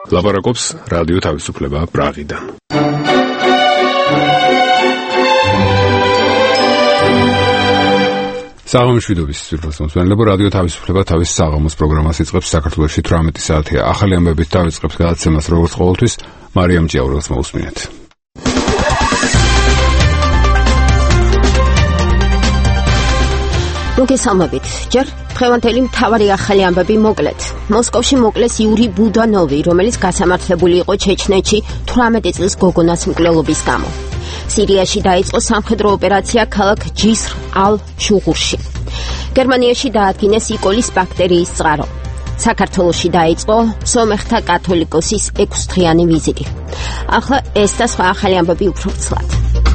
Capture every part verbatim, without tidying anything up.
ლაპარაკობს რადიო თავისუფლება პრაღიდან. საღამოშვიდობის სიტყვას მოსმენელებო, რადიო თავისუფლება თავის საღამოს პროგრამას იწყებს. საქართველოში თვრამეტი საათია. ახალი ამბებით დავიწყებს გადაცემას როგორც ყოველთვის. მარიამ ჭიაურელს მოусმინეთ. მოგესალმებით. ჯერ დღევანდელი მთავარი ახალი ამბები მოკლედ. მოსკოვში მოკლეს იური ბუდანოვი, რომელიც გასამართლებული იყო ჩეჩნეთში თვრამეტი წლის გოგონას მკვლელობის გამო. სირიაში დაიწყო სამხედრო ოპერაცია ქალაქ ჯისრ ალ-შუღურში. გერმანიაში დაადგინეს იკოლის ბაქტერიის წყარო. საქართველოში დაიწყო სომეხთა კათოლიკოსის ექვსდღიანი ვიზიტი. ახლა ეს და სხვა ახალი ამბები უფრო ცლად.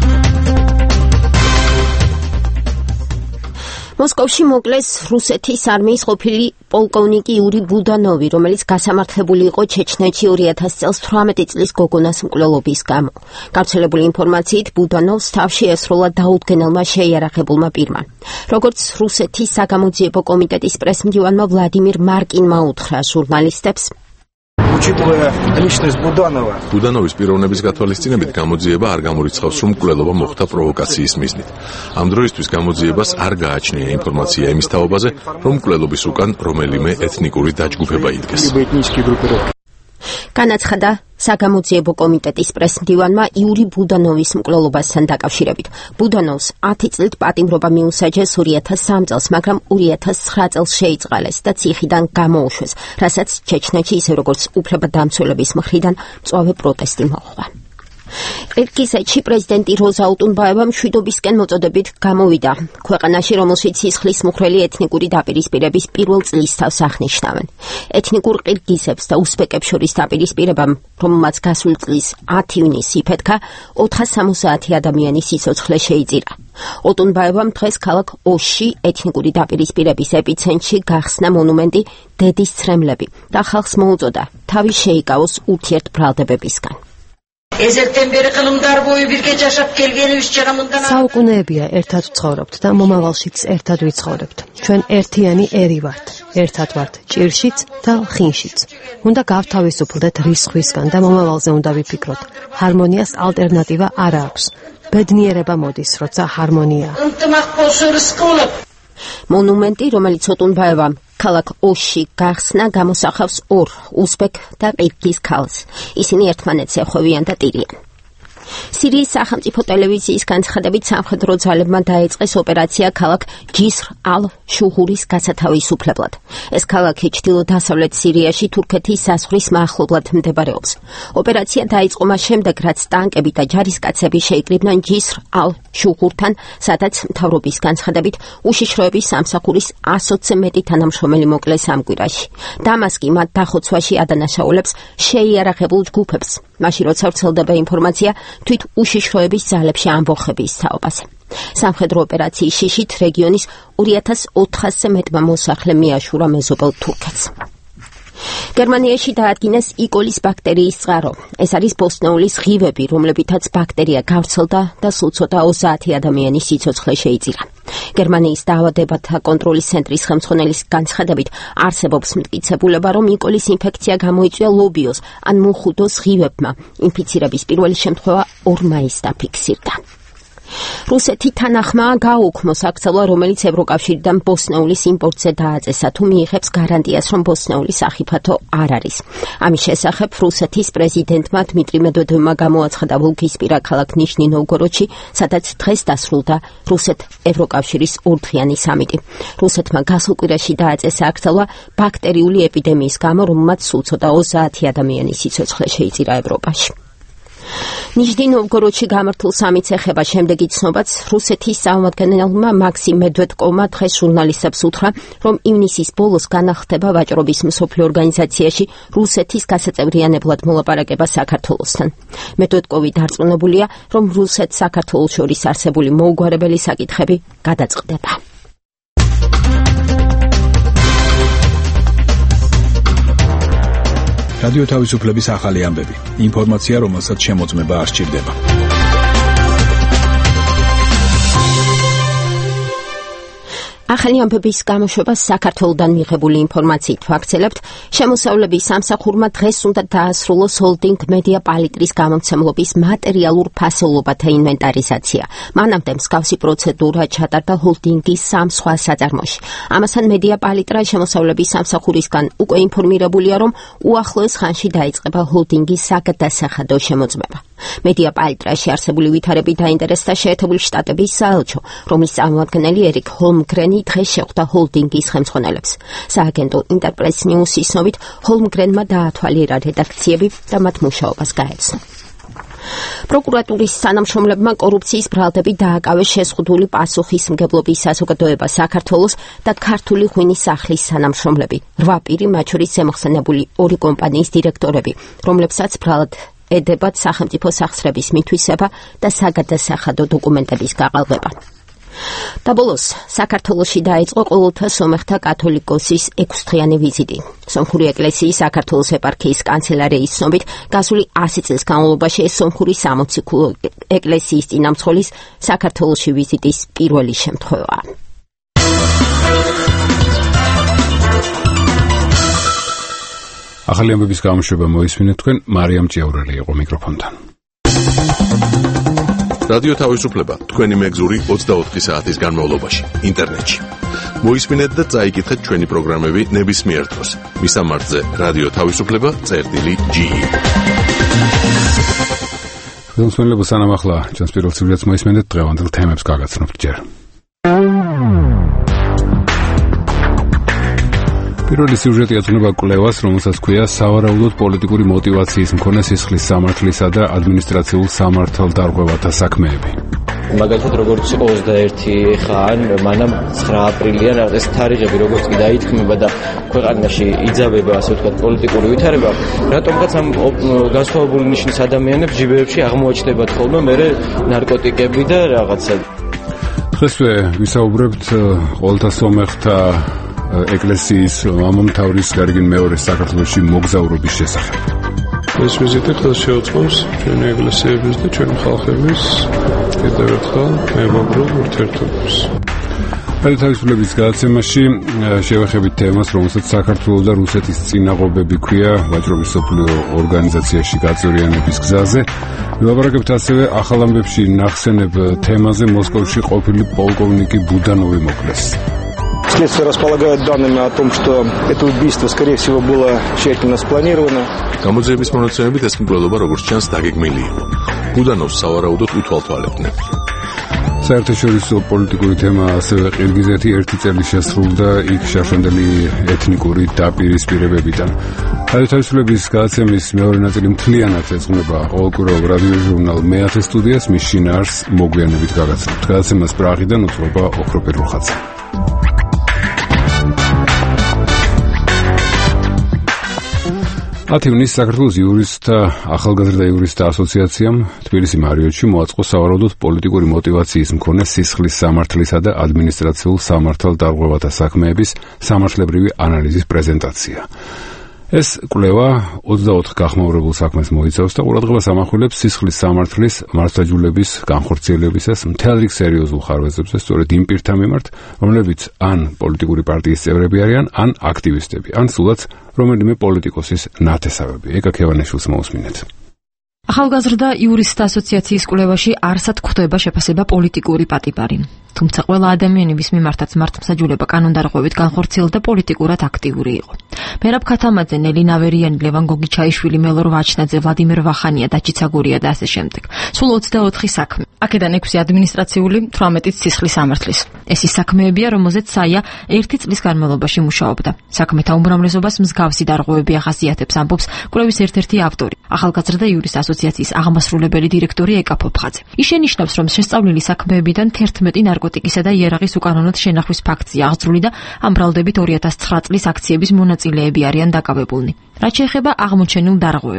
მოსკოვში მოკლეს რუსეთის არმიის ყოფილი პოლკოვნიკი იური ბუდანოვი, რომელიც გასამართლებული იყო ჩეჩნეთში ორი ათასი წელს თვრამეტი წლის გოგონას მკვლელობის გამო. გავრცელებული ინფორმაციით ბუდანოვს თავში ესროლა დაუდგენელმა შეიარაღებულმა პირმა. როგორც რუსეთის საგამოძიებო კომიტეტის პრესმდივანმა ვლადიმირ მარკინმა უთხრა ჟურნალისტებს, Учитывая личность Буданова, ბუდანოვის პიროვნების გათვალისწინებით გამოძიება არ გამორიცხავს, რომ მკვლელობა მოხდა პროვოკაციის მიზნით. ამ დროისთვის გამოძიებას არ გააჩნია ინფორმაცია იმის თაობაზე, რომ მკვლელობის უკან რომელიმე ეთნიკური დაჯგუფება იდგეს. განაცხადა საგამოძიებო კომიტეტის პრესმდივანმა იური ბუდანოვის მკვლელობასთან დაკავშირებით. ბუდანოვს ათი წლით პატიმრობა მიუსაჯეს ორი ათას სამი წელს, მაგრამ ორი ათას ცხრა წელს შეიწყალეს და ციხიდან გამოუშვეს, რასაც ჩეჩნეთში ისე როგორც უფლებადამცველების მხრიდან მწვავე პროტესტი მოჰყვა. ყირგიზეთში პრეზიდენტი როზა ოტუნბაევა მშვიდობისკენ მოწოდებით გამოვიდა. ქვეყანაში, რომელშიც სისხლის მუხრელი ეთნიკური დაპირისპირების პირველ წლისთავს აღნიშნავენ. ეთნიკურ ყირგიზებს და უსბეკებს შორის დაპირისპირებამ, რომელმაც გასულ წლის ათი ივნისს იფეთქა, ოთხას სამოცდაათი ადამიანის სიცოცხლე შეიწირა. ოტუნბაევამ დღეს ქალაქ ოში ეთნიკური დაპირისპირების ეპიცენტრში გახსნა მონუმენტი დედის ცრემლები და ხალხს მოუწოდა თავი შეიკავოს ურთიერთბრალდებებისგან. საუკუნეებია ერთად ვცხოვრობთ და მომავალშიც ერთად ვიცხოვრებთ. ჩვენ ერთიანი ერი ვართ. ერთად ვართ ჭირშიც და ხინშიც. უნდა გავთავისუფლდეთ რისხვისგან და მომავალზე უნდა ვიფიქროთ. ჰარმონიას ალტერნატივა არ აქვს. ბედნიერება მოდის, როცა ჰარმონია. მონუმენტი, რომელიც ოტუნბაევამ ქალაქ ოში გახსნა, გამოსახავს ორ უსბეკ და ყირგიზ ქალს. ისინი ერთმანეთს ეხვევიან და ტირიან. სირიის სახელმწიფო ტელევიზიის განცხადებით სამხედრო ძალებმა დაიწყეს ოპერაცია ქალაქ ჯისრ ალ-შუღურის გასათავისუფლებლად. ეს ქალაქი ჩრდილო-დასავლეთ სირიაში თურქეთის საზღვრის მახლობლად მდებარეობს. ოპერაცია დაიწყო მას შემდეგ, რაც ტანკები და ჯარისკაცები შეიკრიბნენ ჯისრ ალ-შუღურთან, სადაც მთავრობის განცხადებით უშიშროების სამსახურის ასოცზე მეტი თანამშრომელი მოკლეს ამ კვირაში. დამასკი მათ დახოცვაში ადანაშაულებს შეიარაღებულ ჯგუფებს. მაშინ როცა ვრცელდება ინფორმაცია თვით უშიშროების ძალებში ამბოხების თაობაზე. სამხედრო ოპერაციის შიშით რეგიონის ორი ათას ოთხასზე მეტმა მოსახლემ მიაშურა მეზობელ თურქეთს. გერმანიაში დაადგინეს იკოლის ბაქტერიის წყარო. ეს არის ბოსტნეულის ღივები, რომლებითაც ბაქტერია გავრცელდა და სულ ცოტა ოცდაათი ადამიანის სიცოცხლე შეიწირა. გერმანიის დაავადებათა კონტროლის ცენტრის ხელმძღვანელის განცხადებით არსებობს მტკიცებულება, რომ იკოლის ინფექცია გამოიწვია ლობიოს ან მუხუდოს ღივებმა. ინფიცირების პირველი შემთხვევა ორ მაისს დაფიქსირდა. რუსეთი თანახმაა გააუქმო საქცევა, რომელიც ევროკავშირიდან ბოსტნეულის იმპორტზე დააწესა, თუ მიიღებს გარანტიას, რომ ბოსტნეულის სახიფათო არ არის. ამის შესახებ რუსეთის პრეზიდენტმა დმიტრი მედვედევმა გამოაცხადა ვოლგისპირა ქალაქ ნიშნი-ნოვგოროდში, სადაც დღეს დასრულდა რუსეთ-ევროკავშირის ორდღიანი სამიტი. რუსეთმა გასულ კვირაში დააწესა აქცევა ბაქტერიული ეპიდემიის გამო, რომელმაც სულ ცოტა ოცდაათი ადამიანის სიცოცხლე შეიწირა ევროპაში. ნიშნი-ნოვგოროდში გამართულ სამიტს ეხება შემდეგი ცნობაც. რუსეთის წარმომადგენელმა მაქსიმ მედვედკოვმა დღეს ჟურნალისტებს უთხრა, რომ ივნისის ბოლოს განახლდება ვაჭრობის მსოფლიო ორგანიზაციაში რუსეთის გასაწევრიანებლად მოლაპარაკება საქართველოსთან. მედვედკოვი დარწმუნებულია, რომ რუსეთ-საქართველოს შორის არსებული მოუგვარებელი საკითხები გადაწყდება. რადიო თავისუფლების ახალი ამბები. ინფორმაცია, რომელსაც შემოწმება არ სჭირდება. ახალი ამბების გამოშვებას საქართველოდან მიღებული ინფორმაციით ვაგრძელებთ. შემოსავლების სამსახურმა დღეს უნდა დაასრულოს ჰოლდინგ მედია პალიტრის გამომცემლობის მატერიალურ ფასეულობათა ინვენტარიზაცია. მანამდე მსგავსი პროცედურა ჩატარდა ჰოლდინგის სამ სხვა საწარმოში. ამასთან მედია პალიტრა შემოსავლების სამსახურისგან უკვე ინფორმირებულია, რომ უახლოეს ხანში დაიწყება ჰოლდინგის საგადასახადო შემოწმება. მედია პალიტრაში არსებული ვითარებით დაინტერესდა შეერთებული შტატების საელჩო, რომლის წარმომადგენელი ერიკ ჰოლმგრენი დღეს შეხვდა ჰოლდინგის ხელმძღვანელებს. სააგენტო ინტერპრეს ნიუსის ცნობით, ჰოლმგრენმა დაათვალიერა რედაქციები და მათ მუშაობას გაეცნო. პროკურატურის თანამშრომლებმა კორუფციის ბრალდებით დააკავეს შეზღუდული პასუხისმგებლობის საზოგადოება საქართველოს და ქართული ღვინის სახლის თანამშრომლები. რვა პირი, მათ შორის ზემოხსენებული ორი კომპანიის დირექტორები, რომლებსაც ბრალად ედებათ სახელმწიფო სახსრების მითვისება და საგადასახადო დოკუმენტების გაყალბება. და ბოლოს, საქართველოში დაიწყო ყოველთა სომეხთა კათოლიკოსის ექვსდღიანი ვიზიტი. სომხური ეკლესიის საქართველოს ეპარქიის კანცელარიის ცნობით, გასული ასი წლის განმავლობაში ეს სომხური სამოციქულო ეკლესიის წინამძღოლის საქართველოში ვიზიტის პირველი შემთხვევაა. ახალი ამბების გამოშვება მოისმინეთ თქვენ, მარიამ ჭიაურელი იყო მიკროფონთან. რადიო თავისუფლება, თქვენი მეგზური ოცდაოთხი საათის განმავლობაში, ინტერნეტში. მოისმინეთ და წაიკითხეთ ჩვენი პროგრამები ნებისმიერ დროს. მისამართზე რადიო თავისუფლება წერტილი ჯი. ხელმძღვანელო სანამ ახლა ჩვენს პირველ სიუჟეტს მოისმენთ, დღევანდელ თემებს გაგაცნობთ ჯერ. პირველი სიუჟეტი ეძღვნება კვლევას, რომელსაც ქვია სავარაუდოდ პოლიტიკური მოტივაციის მქონე სისხლის სამართლისა და ადმინისტრაციულ სამართალდარღვევათა საქმეები. მაგალითად, როგორც იყო ოცდაერთი ხან, მანამ ცხრა აპრილიან ეს თარიღები როგორც კი დაითქმება და ქვეყანაში იძაბება, ასე ვთქვათ, პოლიტიკური ვითარება, რატომღაც ამ განსხვავებული ნიშნის ადამიანებს ჯიბეებში აღმოაჩნდებათ ხოლმე მერე ნარკოტიკები და რაღაცა. დღესვე ვისაუბრებთ ყოველთა სომეხთა ეკლესიის მამამთავრის გარეგან მეორე საქართველოში მოგზაურობის შესახებ. ეს ვიზიტი ხელს შეუწყობს ჩვენი ეკლესიების და ჩვენი ხალხების კიდევ ერთხელ მებრძოლ ურთიერთობებს. თავისუფლების გადაცემაში შევეხებით თემას, რომელსაც საქართველოს და რუსეთის წინაღობები ქვია ვაჭრობის მსოფლიო ორგანიზაციაში გაწევრიანების გზაზე. ვილაპარაკებთ ასევე ახალ ამბებში ნახსენებ თემაზე მოსკოვში ყოფილი პოლკოვნიკი ბუდანოვი მოკლეს. Следствие располагает данными о том, что это убийство, скорее всего, было тщательно спланировано. გამოძიების მონაცემებით ეს მკვლელობა როგორც ჩანს დაგეგმილი იყო. ბუდანოვს სავარაუდოდ უთვალთვალებდნენ. საერთაშორისო პოლიტიკური თემა ასევე ყირგიზეთი ერთი წელი შესრულდა იქ შარშანდელი ეთნიკური დაპირისპირებებიდან. თავისუფლების გადაცემის მეორე ნაწილი მთლიანად ეძღვნება ყოველკვირეულ რადიო ჟურნალ მეათე სტუდიას, მის შინაარსს მოგვიანებით გაგაცნობთ. გადაცემას პრაღიდან უძღვება ოქრო პერუხაძე. ათი ივნისს საქართველოს იურისტთა ახალგაზრდა იურისტთა ასოციაციამ თბილისი მარიოტში მოაწყო სავარაუდოდ პოლიტიკური მოტივაციის მქონე სისხლის სამართლისა და ადმინისტრაციულ სამართალდარღვევათა საქმეების სამართლებრივი ანალიზის პრეზენტაცია. ეს კვლევა ოცდაოთხ გახმაურებულ საქმეს მოიცავს და ყურადღებას ამახვილებს სისხლის სამართლის მართლმსაჯულების განხორციელებისას მთელ რიგ სერიოზულ ხარვეზებზე, სწორედ იმ პირთა მიმართ, რომლებიც ან პოლიტიკური პარტიის წევრები არიან, ან აქტივისტები, ან სულაც რომელიმე პოლიტიკოსის ნათესავები. ეკა ქევანეშვილს მოусმინეთ. ახალგაზრდა იურისტთა ასოციაციის კვლევაში არსად გვხვდება შეფასება პოლიტიკური პატიბარი. თუმცა ყველა ადამიანების მიმართაც მართლმსაჯულება კანონდარღვევით განხორციელდა პოლიტიკურად აქტიური იყო. მერაბ ქათამაძე, ნელი ნავერიანი, ლევან გოგიჩაიშვილი, მელორ ვაჩნაძე, ვლადიმერ ვახანია, დაჩიცა გურია და ასე შემდეგ. სულ ოცდაოთხი საქმე. აქედან ექვსი ადმინისტრაციული, თვრამეტიც სისხლის სამართლის. ეს ის საქმეებია, რომელზეც საია ერთი წლის განმავლობაში მუშაობდა. საქმეთა უმრავლესობას მსგავსი დარღვევები ახასიათებს, ამბობს კვლევის ერთ-ერთი ავტორი, ახალგაზრდა იურისტთა ასოციაციის აღმასრულებელი დირექტორი ეკა ფოფხაძე. ის შენიშნავს, რომ შესწავლილი საქმეებიდან თერთმეტი ნარკოტიკისა და იარაღის უკანონოდ შენახვის ფაქტია აღძრული და ამ ბრალდებით ორი ათას ცხრა წლის აქციების მონაწილეები არიან დაკავებულნი. რაც შეეხება აღმოჩენილ დარღვევებს.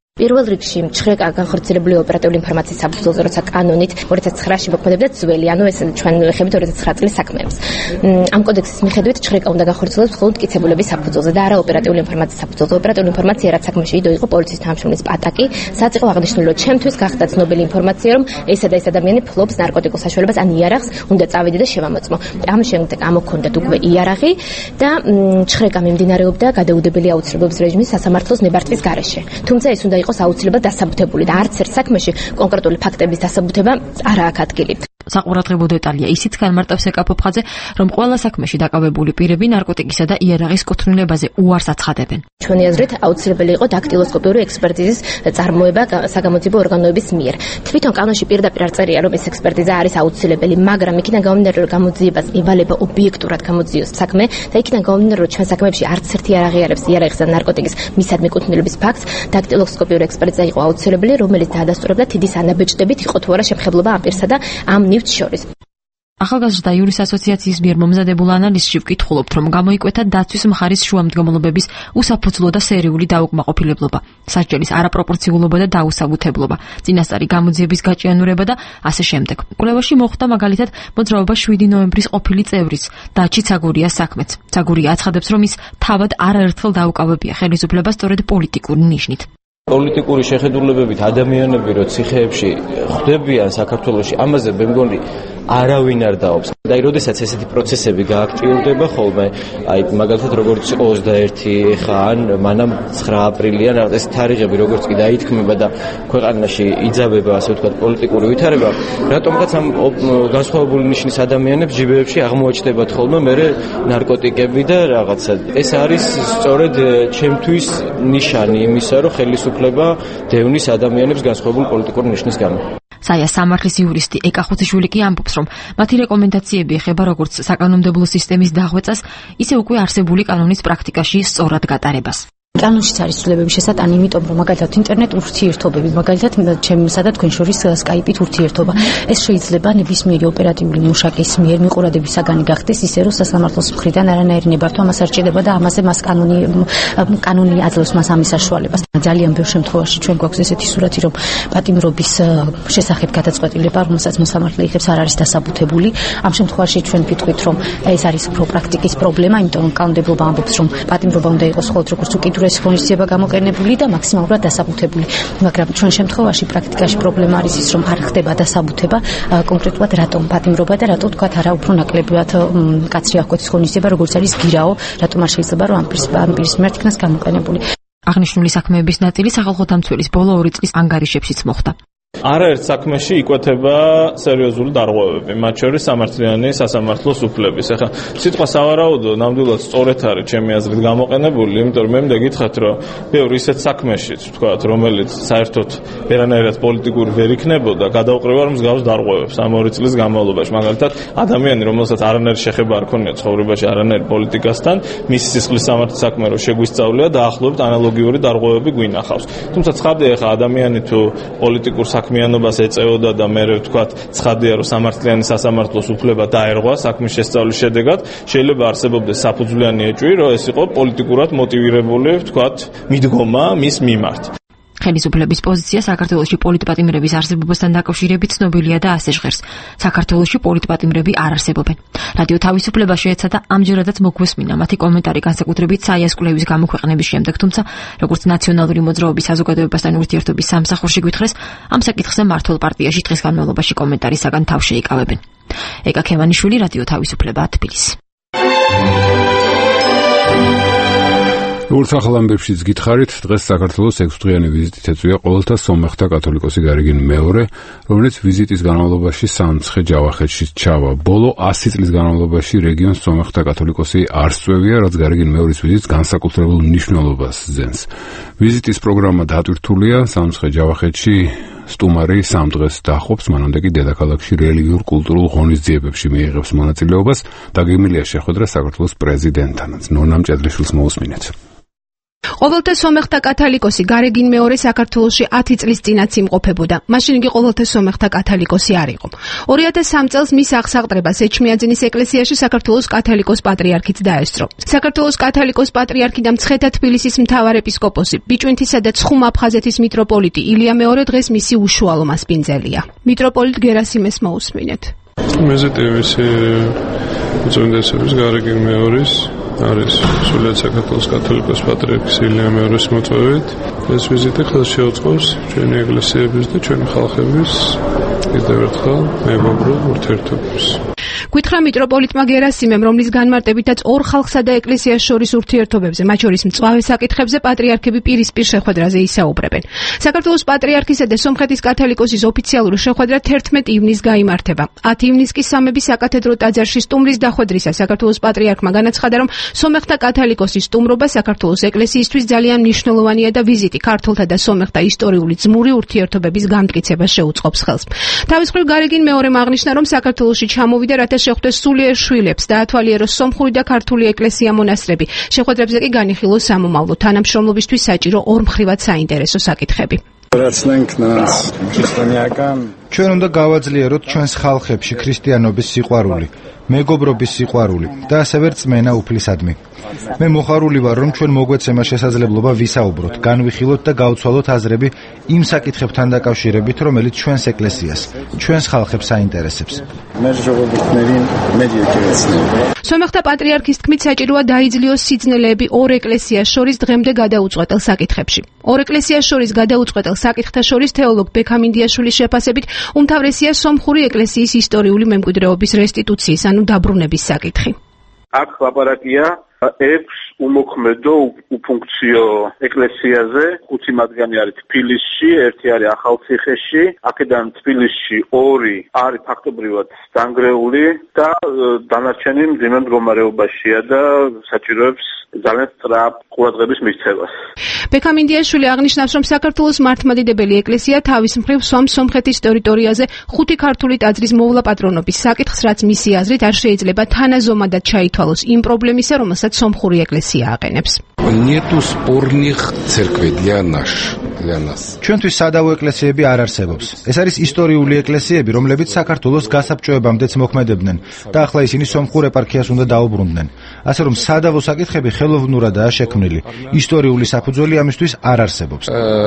პირველ რიგში ჭრეკა განხორციელებული ოპერატიული ინფორმაციის საფუძველზე, როცა კანონით ორი ათას ცხრაში მოქმედებდა ძველი, ანუ ეს ჩვენ ვეხებით ორი ათას ცხრა წლის საქმეებს. ამ კოდექსის მიხედვით ჭრეკა უნდა განხორციელოს მხოლოდ მტკიცებულების საფუძველზე და არა ოპერატიული ინფორმაციის საფუძველზე. ოპერატიული ინფორმაცია რაც საქმეში იდო იყო პოლიციის თანამშრომლის პატაკი, სადაც იყო აღნიშნული, რომ ჩემთვის გახდა ცნობილი ინფორმაცია, რომ ესა და ეს ადამიანი ფლობს ნარკოტიკულ საშუალებას, ან იარაღს, უნდა წავიდე და შევამოწმო. ამ შემდეგ ამოქონდათ უკვე იარაღი და ჭრეკა მიმდინარეობდა გადაუდებელი აუცილებლობის რეჟიმის სასამართლოს ნებართვის გარეშე. თუმცა ეს უნდა იყოს აუცილებლად დასაბუთებული და არც ერთ საქმეში კონკრეტული ფაქტების დასაბუთება არ აქვს ადგილი. საყურადღებო დეტალია ისიც განმარტავს ეკაპოფხაძე, რომ ყველა საქმეში დაკავებული პირები ნარკოტიკისა და იარაღის კუთვნილებაზე უარს აცხადებენ. ჩვენი აზრით აუცილებელი იყო დაქტილოსკოპიური ექსპერტიზის წარმოება საგამოძიებო ორგანოების მიერ. თვითონ კანონში პირდაპირ არ წერია, რომ ეს ექსპერტიზა არის აუცილებელი, მაგრამ იქიდან გამომდინარე, რომ გამოძიებას ევალება ობიექტურად გამოძიოს საქმე და იქიდან გამომდინარე, რომ ჩვენ საქმეებში არც ერთი არ აღიარებს იარაღის და ნარკოტიკის მისადმი კუთვნილების ფაქტს, დაქტილოსკოპიური ექსპერტიზა იყო აუცილებელი, რომელიც დაადასტურებდა თითის ანაბეჭდებით იყო თუ არა შემხებლობა ამ პირსა და ამ ნივთს შორის. ახალგაზრდა იურის ასოციაციის მიერ მომზადებულ ანალიზში ვკითხულობთ, რომ გამოიკვეთა დაცვის მხარის შუამდგომლობების უსაფუძვლო და სერიული დაუკმაყოფილებლობა, სასჯელის არაპროპორციულობა და დაუსაბუთებლობა, წინასწარი გამოძიების გაჭიანურება და ასე შემდეგ. კვლევაში მოხვდა მაგალითად მოძრაობა შვიდი ნოემბრის ყოფილი წევრიც, დაჩი ცაგურიას საქმეც. ცაგურია აცხადებს, რომ ის თავად არაერთხელ დაუკავებია ხელისუფლებას სწორედ პოლიტიკური ნიშნით. პოლიტიკური შეხედულებებით ადამიანები რო ციხეებში ხვდებიან საქართველოში, ამაზე მე მგონი არავინ არ დაობს. და აი, როდესაც ესეთი პროცესები გააქტიურდება ხოლმე, აი, მაგალითად როგორც ოცდაერთი ხა ან მანამ ცხრა აპრილია, ეს თარიღები როგორც კი დაითქმება და ქვეყანაში იძაბება, ასე ვთქვათ, პოლიტიკური ვითარება, რატომღაც ამ განსხვავებული ნიშნის ადამიანებს ჯიბეებში აღმოაჩნდებათ ხოლმე მერე ნარკოტიკები და რაღაცა. ეს არის სწორედ ჩემთვის ნიშანი იმისა, რომ ხელისუფლება დევნის ადამიანებს განსხვავებული პოლიტიკური ნიშნის გამო. საია სამართლის იურისტი ეკა ხუთიშვილი კი ამბობს, რომ მათი რეკომენდაციები ეხება როგორც საკანონმდებლო სისტემის დაღვეწას, ისე უკვე არსებული კანონის პრაქტიკაში სწორად გატარებას. კანონშიც არის ცვლილებების შესატანი, იმიტომ რომ მაგალითად ინტერნეტ ურთიერთობები, მაგალითად ჩემსა და თქვენ შორის სკაიპით ურთიერთობა, ეს შეიძლება ნებისმიერი ოპერატიული მუშაკის მიერ მიყურადების საგანი გახდეს, ისე რომ სასამართლოს მხრიდან არანაირი ნებართვა მას არ სჭირდება და ამაზე მას კანონი კანონი აძლევს მას ამის საშუალებას. ძალიან ბევრ შემთხვევაში ჩვენ გვაქვს ესეთი სურათი, რომ პატიმრობის შესახებ გადაწყვეტილება, რომელსაც მოსამართლე იღებს, არ არის დასაბუთებული. ამ შემთხვევაში ჩვენ ვიტყვით, რომ ეს არის უფრო პრაქტიკის პრობლემა, იმიტომ რომ კანონმდებლობა ამბობს, რომ პატიმრობა უნდა იყოს მხოლოდ როგორც უკიდურეს ღონისძიება გამოყენებული და მაქსიმალურად დასაბუთებული. მაგრამ ჩვენ შემთხვევაში პრაქტიკაში პრობლემა არის ის, რომ არ ხდება დასაბუთება კონკრეტულად რატომ პატიმრობა და რატო თქვა არა უფრო ნაკლებად კაცრი აღკვეთის ღონისძიება, როგორც არის გირაო, რატომ არ შეიძლება რომ ამ პირის მიერ იქნას გამოყენებული. აღნიშნული საქმეების ნაწილი სახალხო დამცველის ბოლო ორი წლის ანგარიშებშიც მოხდა. არაერთ საქმეში იკვეთება სერიოზული დარღვევები, მათ შორის სამართლიანი სასამართლოს უფლების. ეხლა სიტყვა სავარაუდო ნამდვილად სწორედ არის ჩემი აზრით გამოყენებული, იმიტომ რომ მე მინდა გითხრათ, რომ ბევრი ისეთ საქმეშიც, ვთქვათ, რომელიც საერთოდ ვერანაირად პოლიტიკური ვერ იქნებოდა, გადაუყრება რომ მსგავს დარღვევებს ამ ორი წლის განმავლობაში. მაგალითად, ადამიანი, რომელსაც არანაირი შეხება არ ქონია ცხოვრებაში არანაირი პოლიტიკასთან, მისი სისხლის სამართლის საქმე რო შეგვისწავლია, დაახლოებით ანალოგიური დარღვევები გვინახავს. თუმცა ცხადია, ეხლა ადამიანი თუ პოლიტიკურ საქმიანობას ეწეოდა და მე ვთქვათ, ცხადია რომ სამართლიანი სასამართლოს უფლება დაერღვა საქმის შესწავლის შედეგად, შეიძლება არსებობდეს საფუძვლიანი ეჭვი, რომ ეს იყო პოლიტიკურად მოტივირებული, ვთქვათ, მიდგომა მის მიმართ. ხელისუფლების პოზიცია საქართველოში პოლიტპატიმრების არსებობასთან დაკავშირებით ცნობილია და ასე ჟღერს. საქართველოში პოლიტპატიმრები არ არსებობენ. რადიო თავისუფლება შეეცადა ამჯერადაც მოგვესმინა მათი კომენტარი განსაკუთრებით საიას კვლევის გამოქვეყნების შემდეგ, თუმცა როგორც ნაციონალური მოძრაობის საზოგადოებასთან ურთიერთობის სამსახურში გვითხრეს, ამ საკითხზე მართლ პარტიაში დღის განმავლობაში კომენტარისაგან თავ შეიკავებენ. ეკა ქევანიშვილი, რადიო თავისუფლება, თბილისი. როგორც ახალ ამბებშიც გითხარით, დღეს საქართველოს ექვსდღიანი ვიზიტით ეწვია ყოველთა სომეხთა კათოლიკოსი გარიგინ მეორე, რომელიც ვიზიტის განმავლობაში სამცხე ჯავახეთში ჩავა. ბოლო ასი წლის განმავლობაში რეგიონს სომეხთა კათოლიკოსი არ სწვევია, რაც გარიგინ მეორის ვიზიტს განსაკუთრებულ მნიშვნელობას ძენს. ვიზიტის პროგრამა დატვირთულია, სამცხე ჯავახეთში სტუმარი სამ დღეს დაჰყოფს, მანამდე კი დედაქალაქში რელიგიურ კულტურულ ღონისძიებებში მიიღებს მონაწილეობას. დაგეგმილია შეხვედრა საქართველოს პრეზიდენტთანაც. ნონა მჭედლიშვილს მოусმინეთ. ყოველთა სომეხთა კათალიკოსი გარეგინ მეორე საქართველოში ათი წლის წინაც იმყოფებოდა. მაშინ იგი ყოველთა სომეხთა კათალიკოსი არ იყო. ორი ათას სამი წელს მის აღსაღწრებას ეჩმიაძინის ეკლესიაში საქართველოს კათალიკოს პატრიარქიც დაესწრო. საქართველოს კათალიკოს პატრიარქი და მცხეთა თბილისის მთავარეპისკოპოსი, ბიჭვინთისა და ცხუმ აფხაზეთის მიტროპოლიტი ილია მეორე დღეს მისი უშუალო მასპინძელია. მიტროპოლიტ გერასიმეს მოусმინეთ. მეზეტი მისი უწმინდესობის გარეგინ მეორის არის სულიად საქართველოს კათოლიკოს პატრიარქის ილია მეორის მოწვევით. ეს ვიზიტი ხელს შეუწყობს ჩვენი ეკლესიების და ჩვენი ხალხების კიდევ ერთხელ მეგობრულ ურთიერთობებს. გითხრა მიტროპოლიტმა გერასიმემ, რომლის განმარტებითაც ორ ხალხსა და ეკლესიას შორის ურთიერთობებზე, მათ შორის მწვავე საკითხებზე პატრიარქები პირისპირ შეხვედრაზე ისაუბრებენ. საქართველოს პატრიარქისა და სომხეთის კათალიკოსის ოფიციალური შეხვედრა თერთმეტი ივნისს გაიმართება. ათი ივნისს კი სამების საკათედრო ტაძარში სტუმრის დახვედრისა საქართველოს პატრიარქმა განაცხადა, რომ სომეხთა კათალიკოსის სტუმრობა საქართველოს ეკლესიისთვის ძალიან მნიშვნელოვანია და ვიზიტი ქართველთა და სომეხთა ისტორიული ძმური ურთიერთობების გამტკიცებას შეუწყობს ხელს. თავის მხრივ გარეგინ მეორემ აღნიშნა, რომ საქართველოში ჩამოვიდა, რათა შეხვდეს სულიერ შვილებს, დაათვალიეროს სომხური და ქართული ეკლესია მონასტრები. შეხვედრებზე კი განიხილოს სამომავლო თანამშრომლობისთვის საჭირო ორმხრივად საინტერესო საკითხები. ჩვენ უნდა გავაძლიეროთ ჩვენს ხალხებში ქრისტიანობის სიყვარული, მეგობრობის სიყვარული და ასევე რწმენა უფლისადმი. მე მოხარული ვარ, რომ ჩვენ მოგვეცემა შესაძლებლობა ვისაუბროთ, განვიხილოთ და გავცვალოთ აზრები იმ საკითხებთან დაკავშირებით, რომელიც ჩვენს ეკლესიას, ჩვენს ხალხებს აინტერესებს. სომეხთა პატრიარქის თქმით, საჭიროა დაიძლიოს სიძნელეები ორ ეკლესიას შორის დღემდე გადაუწყვეტელ საკითხებში. ორ ეკლესიას შორის გადაუწყვეტელ საკითხთა შორის თეოლოგ ბექამინდიაშვილის შეფასებით უმთავრესია სომხური ეკლესიის ისტორიული მემკვიდრეობის რესტიტუციის, ანუ დაბრუნების საკითხი. აქ ლაპარაკია ექვს უმოქმედო უფუნქციო ეკლესიაზე, ხუთი მათგანი არის თბილისში, ერთი არის ახალციხეში, აქედან თბილისში ორი არის ფაქტობრივად დანგრეული და დანარჩენი მძიმე მდგომარეობაშია და საჭიროებს ძალიან სწრაფ ყურადღების მიქცევას. ბექამინდიაშვილი აღნიშნავს, რომ საქართველოს მართლმადიდებელი ეკლესია თავის მხრივ სვამს სომხეთის ტერიტორიაზე ხუთი ქართული ტაძრის მოვლა პატრონობის საკითხს, რაც მისი აზრით არ შეიძლება თანაზომადად ჩაითვალოს იმ პრობლემისა, რომელსაც სომხური ეკლესია აყენებს. Нету спорных церквей для нас. Для нас. ჩვენთვის სადავო ეკლესიები არ არსებობს. ეს არის ისტორიული ეკლესიები, რომლებიც საქართველოს გასაბჭოებამდეც მოქმედებდნენ და ახლა ისინი სომხურ ეპარქიას უნდა დაუბრუნდნენ. ასე რომ სადავო საკითხები ხელოვნურადაა შექმნილი. ისტორიული საფუძველი ამისთვის არ არსებობს.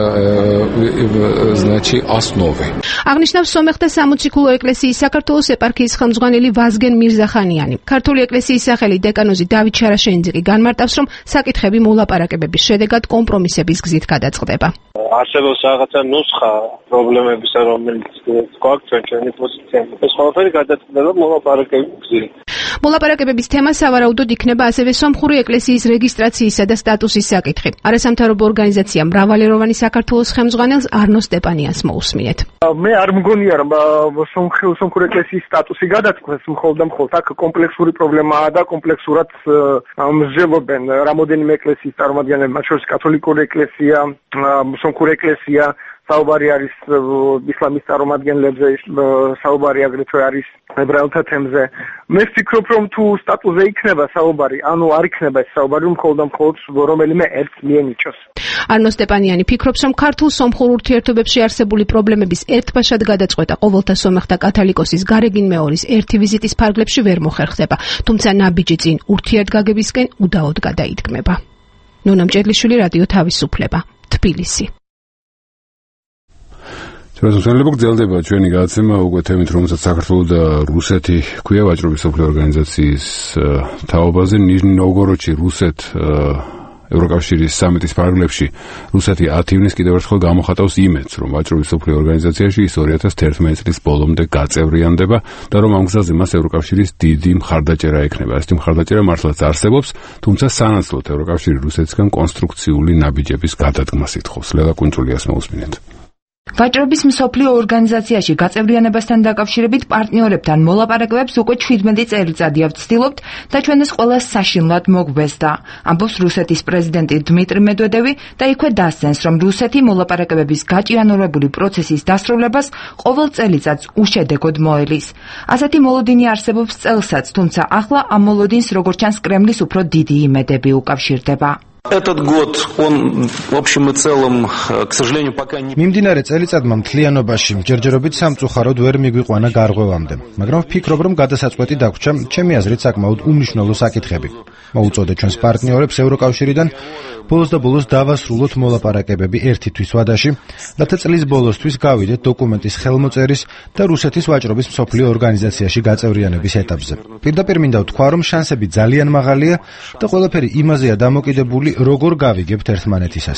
значит основы. აღნიშნავს სომეხთა სამოციქულო ეკლესიის საქართველოს ეპარქიის ხელმძღვანელი ვაზგენ მირზახანიანი. ქართული ეკლესიის სახელი დეკანოზი დავით შარაშენიძე განმარტავს, რომ საკითხები მოლაპარაკებების შედეგად კომპრომისების გზით გადაწყდება. არსებობს რაღაცა ნუსხა პრობლემებისა, რომელიც გვაქვს ჩვენი პოზიცია. ეს ყველაფერი გადაწყდება მოლაპარაკებების გზით. მოლაპარაკებების თემა სავარაუდოდ იქნება ასევე სომხური ეკლესიის რეგისტრაციისა და სტატუსის საკითხი. არასამთავრობო ორგანიზაცია მრავალეროვანი საქართველოს ხელმძღვანელს არნო სტეპანიას მოусმინეთ. მე არ მგონია, რომ სომხური ეკლესიის სტატუსი გადაწყვეტს მხოლოდ და მხოლოდ. აქ კომპლექსური პრობლემაა და კომპლექსურად მსჯელობენ რამოდენიმე ეკლესიის წარმომადგენლები, მათ შორის კათოლიკური ეკლესია, სომხური ეკლესია, საუბარი არის ისლამის წარმომადგენლებზე, საუბარი აგრეთვე არის ებრაელთა თემზე. მე ვფიქრობ, რომ თუ სტატუსზე იქნება საუბარი, ანუ არ იქნება ეს საუბარი, მხოლოდ და მხოლოდ რომელიმე ერთს მიენიჭოს. არნო სტეპანიანი ფიქრობს, რომ ქართულ-სომხურ ურთიერთობებში არსებული პრობლემების ერთბაშად გადაწყვეტა ყოველთა სომეხთა კათალიკოსის გარეგინ მეორის ერთი ვიზიტის ფარგლებში ვერ მოხერხდება, თუმცა ნაბიჯი წინ ურთიერთგაგებისკენ უდაოდ გადაიდგმება. ნონა მჭედლიშვილი, რადიო თავისუფლება, თბილისი. შემოსავლები გრძელდება ჩვენი გადაცემა უკვე თემით, რომელსაც საქართველოს და რუსეთი ქვია ვაჭრობის სოფლიო ორგანიზაციის თაობაზე. ნიჟნი-ნოვგოროდში რუსეთ ევროკავშირის სამიტის ფარგლებში რუსეთი ათი ივნისს კიდევ ერთხელ გამოხატავს იმედს, რომ ვაჭრობის სოფლიო ორგანიზაციაში ის ორი ათას თერთმეტი წლის ბოლომდე გაწევრიანდება და რომ ამ გზაზე მას ევროკავშირის დიდი მხარდაჭერა ექნება. ეს მხარდაჭერა მართლაც არსებობს, თუმცა სანაცვლოდ ევროკავშირი რუსეთისგან კონსტრუქციული ნაბიჯების გადადგმას ითხოვს. ლელა კუნჭულიას მოусმინეთ. ვაჭრობის მსოფლიო ორგანიზაციაში გაწევრიანებასთან დაკავშირებით პარტნიორებთან მოლაპარაკებებს უკვე ჩვიდმეტი წელიწადია ვცდილობთ და ჩვენ ეს ყველა საშინლად მოგვესდა. ამბობს რუსეთის პრეზიდენტი დმიტრი მედვედევი და იქვე დასცენს, რომ რუსეთი მოლაპარაკებების გაჭიანურებული პროცესის დასრულებას ყოველ წელიწადს უშედეგოდ მოელის. ასეთი მოლოდინი არსებობს წელსაც, თუმცა ახლა ამ მოლოდინს როგორც ჩანს კრემლის უფრო დიდი იმედები უკავშირდება. Этот год он в общем и целом, к сожалению, пока не მიმდინარე წელიწადმა მთლიანობაში ჯერჯერობით სამწუხაროდ ვერ მიგვიყვანა გარღვევამდე, მაგრამ ვფიქრობ, რომ გადასაწყვეტი დაგვრჩა ჩემი აზრით საკმაოდ უმნიშვნელო საკითხები. მოუწოდე ჩვენს პარტნიორებს ევროკავშირიდან ბოლოს და ბოლოს დავასრულოთ მოლაპარაკებები ერთი თვის ვადაში, რათა წლის ბოლოსთვის გავიდეთ დოკუმენტის ხელმოწერის და რუსეთის ვაჭრობის მსოფლიო ორგანიზაციაში გაწევრიანების ეტაპზე. პირდაპირ მინდა ვთქვა, რომ შანსები ძალიან მაღალია და ყველაფერი იმაზეა დამოკიდებული, როგორ გავიგებთ ერთმანეთისას.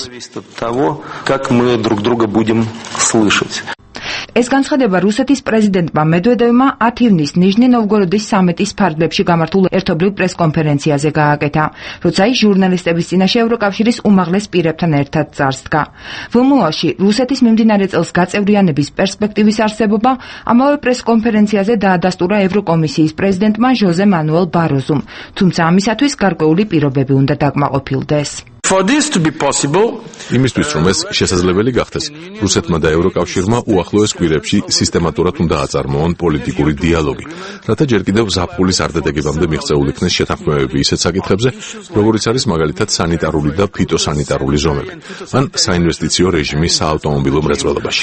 ეს განცხადება რუსეთის პრეზიდენტმა მედვედევმა ათი ივნისს ნიჟნი-ნოვგოროდის სამეტის ფარგლებში გამართულ ერთობლივ პრესკონფერენციაზე გააკეთა, როცა ის ჟურნალისტების წინაშე ევროკავშირის უმაღლეს პირებთან ერთად წარსდგა. ვმოოში რუსეთის მიმდინარე წელს გაწევრიანების პერსპექტივის არსებობა ამავე პრესკონფერენციაზე დაადასტურა ევროკომისიის პრეზიდენტმა ჟოზე მანუელ ბაროზუმ, თუმცა ამისათვის გარკვეული პირობები უნდა დაკმაყოფილდეს. For this to be possible, იმისთვის რომ ეს შესაძლებელი გახდეს, რუსეთმა და ევროკავშირმა უახლოეს კვირებში სისტემატურად უნდა აწარმოონ პოლიტიკური დიალოგი, რათა ჯერ კიდევ ზაფხულის არდადეგებამდე მიღწეულ იქნეს შეთანხმებები ისეთ საკითხებზე, როგორიც არის მაგალითად სანიტარული და ფიტოსანიტარული ზომები, ან საინვესტიციო რეჟიმი საავტომობილო მრეწველობაში.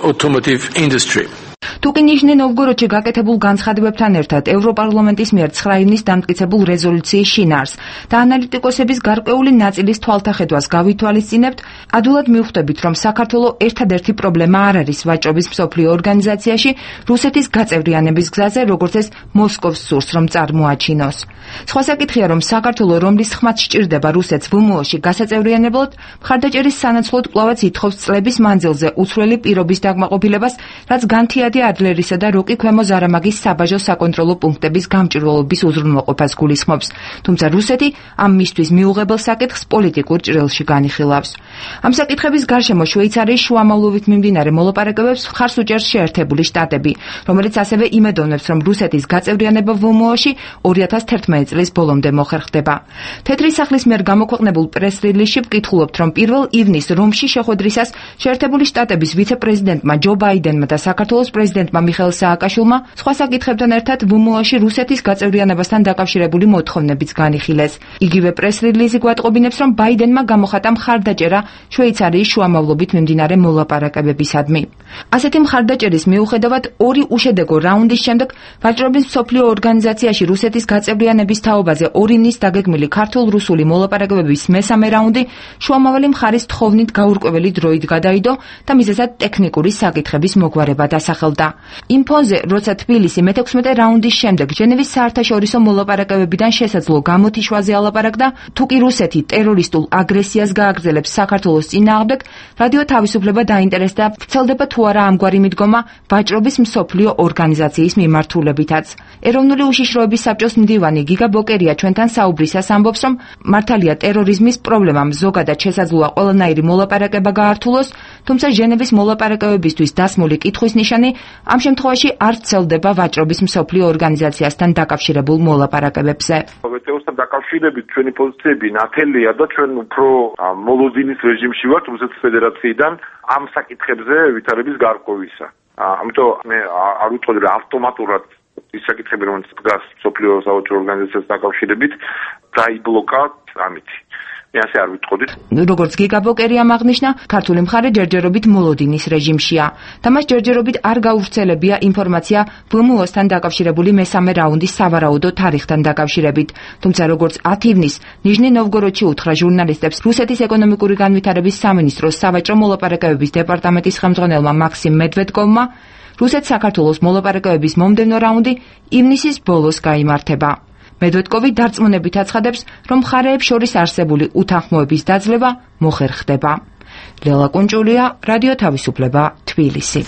თუკი ნიჟნი-ნოვგოროდში გაკეთებულ განცხადებებთან ერთად ევროპარლამენტის მიერ ცხრა ივნისს დამტკიცებულ რეზოლუციის შინაარსს და ანალიტიკოსების გარკვეული ნაწილის თვალთახედვას გავითვალისწინებთ, ადვილად მივხვდებით, რომ საქართველოს ერთადერთი პრობლემა არ არის ვაჭრობის მსოფლიო ორგანიზაციაში რუსეთის გაწევრიანების გზაზე, როგორც ეს მოსკოვს სურს, რომ წარმოაჩინოს. სხვა საკითხია, რომ საქართველოს, რომლის ხმაც სჭირდება რუსეთს ვმოში გასაწევრიანებლად, მხარდაჭერის სანაცვლოდ კვლავაც ითხოვს წლების მანძილზე უცვლელი პირობის დაკმაყოფილებას, რაც განთიადი ადლერისა და როკი ქვემო ზარამაგის საბაჟო საკონტროლო პუნქტების გამჭვირვალობის უზრუნველყოფას გულისხმობს, თუმცა რუსეთი ამ მისთვის მიუღებელ საკითხს პოლიტიკურ ჭრილში განიხილავს. ამ საკითხების გარშემო შვეიცარიის შუამავლობით მიმდინარე მოლაპარაკებებს მხარს უჭერს შეერთებული შტატები, რომელიც ასევე იმედოვნებს, რომ რუსეთის გაწევრიანება ვმოში ორი ათას თერთმეტი წლის ბოლომდე მოხერხდება. თეთრი სახლის მიერ გამოქვეყნებულ პრეს-რილიზში ვკითხულობთ, რომ პირველ ივნისს რომში შეხვედრისას შეერთებული შტატების ვიცე-პრეზიდენტმა ჯო ბაიდენმა და საქართველოს პრეზიდენტმა მიხეილ სააკაშვილმა სხვა საკითხებთან ერთად ვმოში რუსეთის გაწევრიანებასთან დაკავშირებული მოთხოვნებიც განიხილეს. იგივე პრეს-რილიზი გვატყობინებს, რომ ბაიდენმა გამოხატა მხარდაჭერა შვეიცარიის შუამავლობით მიმდინარე მოლაპარაკებებისადმი. ასეთი მხარდაჭერის მიუხედავად ორი უშედეგო რაუნდის შემდეგ ვაჭრობის მსოფლიო ორგანიზაციაში რუსეთის გაწევრიანების თაობაზე ორი ნის დაგეგმილი ქართულ-რუსული მოლაპარაკებების მესამე რაუნდი შუამავალი მხარის თხოვნით გაურკვეველი დროით გადაიდო და მიზეზად ტექნიკური საკითხების მოგვარება დასახელდა. იმ ფონზე, როცა თბილისი მეთექვსმეტე რაუნდის შემდეგ ჟენევის საერთაშორისო მოლაპარაკებებიდან შესაძლო გამოთიშვაზე ალაპარაკდა, თუკი რუსეთი ტერორისტულ აგრესიას გააგრძელებს საქართველოს წინააღმდეგ, რადიო თავისუფლება დაინტერესდა, ვრცელდება თუ არა ამგვარი მიდგომა ვაჭრობის მსოფლიო ორგანიზაციის მიმართულებითაც. ეროვნული უშიშროების საბჭოს მდივანი გიგა ბოკერია ჩვენთან საუბრისას ამბობს, რომ მართალია ტერორიზმის პრობლემამ ზოგადად შესაძლოა ყველანაირი მოლაპარაკება გაართულოს, თუმცა ჟენევის მოლაპარაკებებისთვის დასმული კითხვის ნიშანი ამ შემთხვევაში არ ვრცელდება ვაჭრობის მსოფლიო ორგანიზაციასთან დაკავშირებულ მოლაპარაკებებზე. ვეტეოსთან დაკავშირებით ჩვენი პოზიციები ნათელია და ჩვენ უფრო მოლოდინის რეჟიმში ვართ რუსეთის ფედერაციიდან ამ საკითხებზე ვითარების გარკვევისა. ამიტომ მე არ ვუწოდი რა ავტომატურად ის საკითხები, რომელიც დგას მსოფლიო სავაჭრო ორგანიზაციასთან დაკავშირებით, დაიბლოკა ამით. მე ასე არ ვიტყოდი. როგორც გიგა ბოკერიამ აღნიშნა, ქართული მხარე ჯერჯერობით მოლოდინის რეჟიმშია და მას ჯერჯერობით არ გაუვრცელებია ინფორმაცია ვმოსთან დაკავშირებული მესამე რაუნდის სავარაუდო თარიღთან დაკავშირებით. თუმცა როგორც ათი ივნისს ნიჟნი-ნოვგოროდში უთხრა ჟურნალისტებს რუსეთის ეკონომიკური განვითარების სამინისტროს სავაჭრო მოლაპარაკებების დეპარტამენტის ხელმძღვანელმა მაქსიმ მედვედკოვმა, რუსეთ-საქართველოს მოლაპარაკებების მომდევნო რაუნდი ივნისის ბოლოს გაიმართება. მედვედკოვი დარწმუნებით აცხადებს, რომ მხარეებს შორის არსებული უთანხმოების დაძლევა მოხერხდება. ლელა კუნჭულია, რადიო თავისუფლება, თბილისი.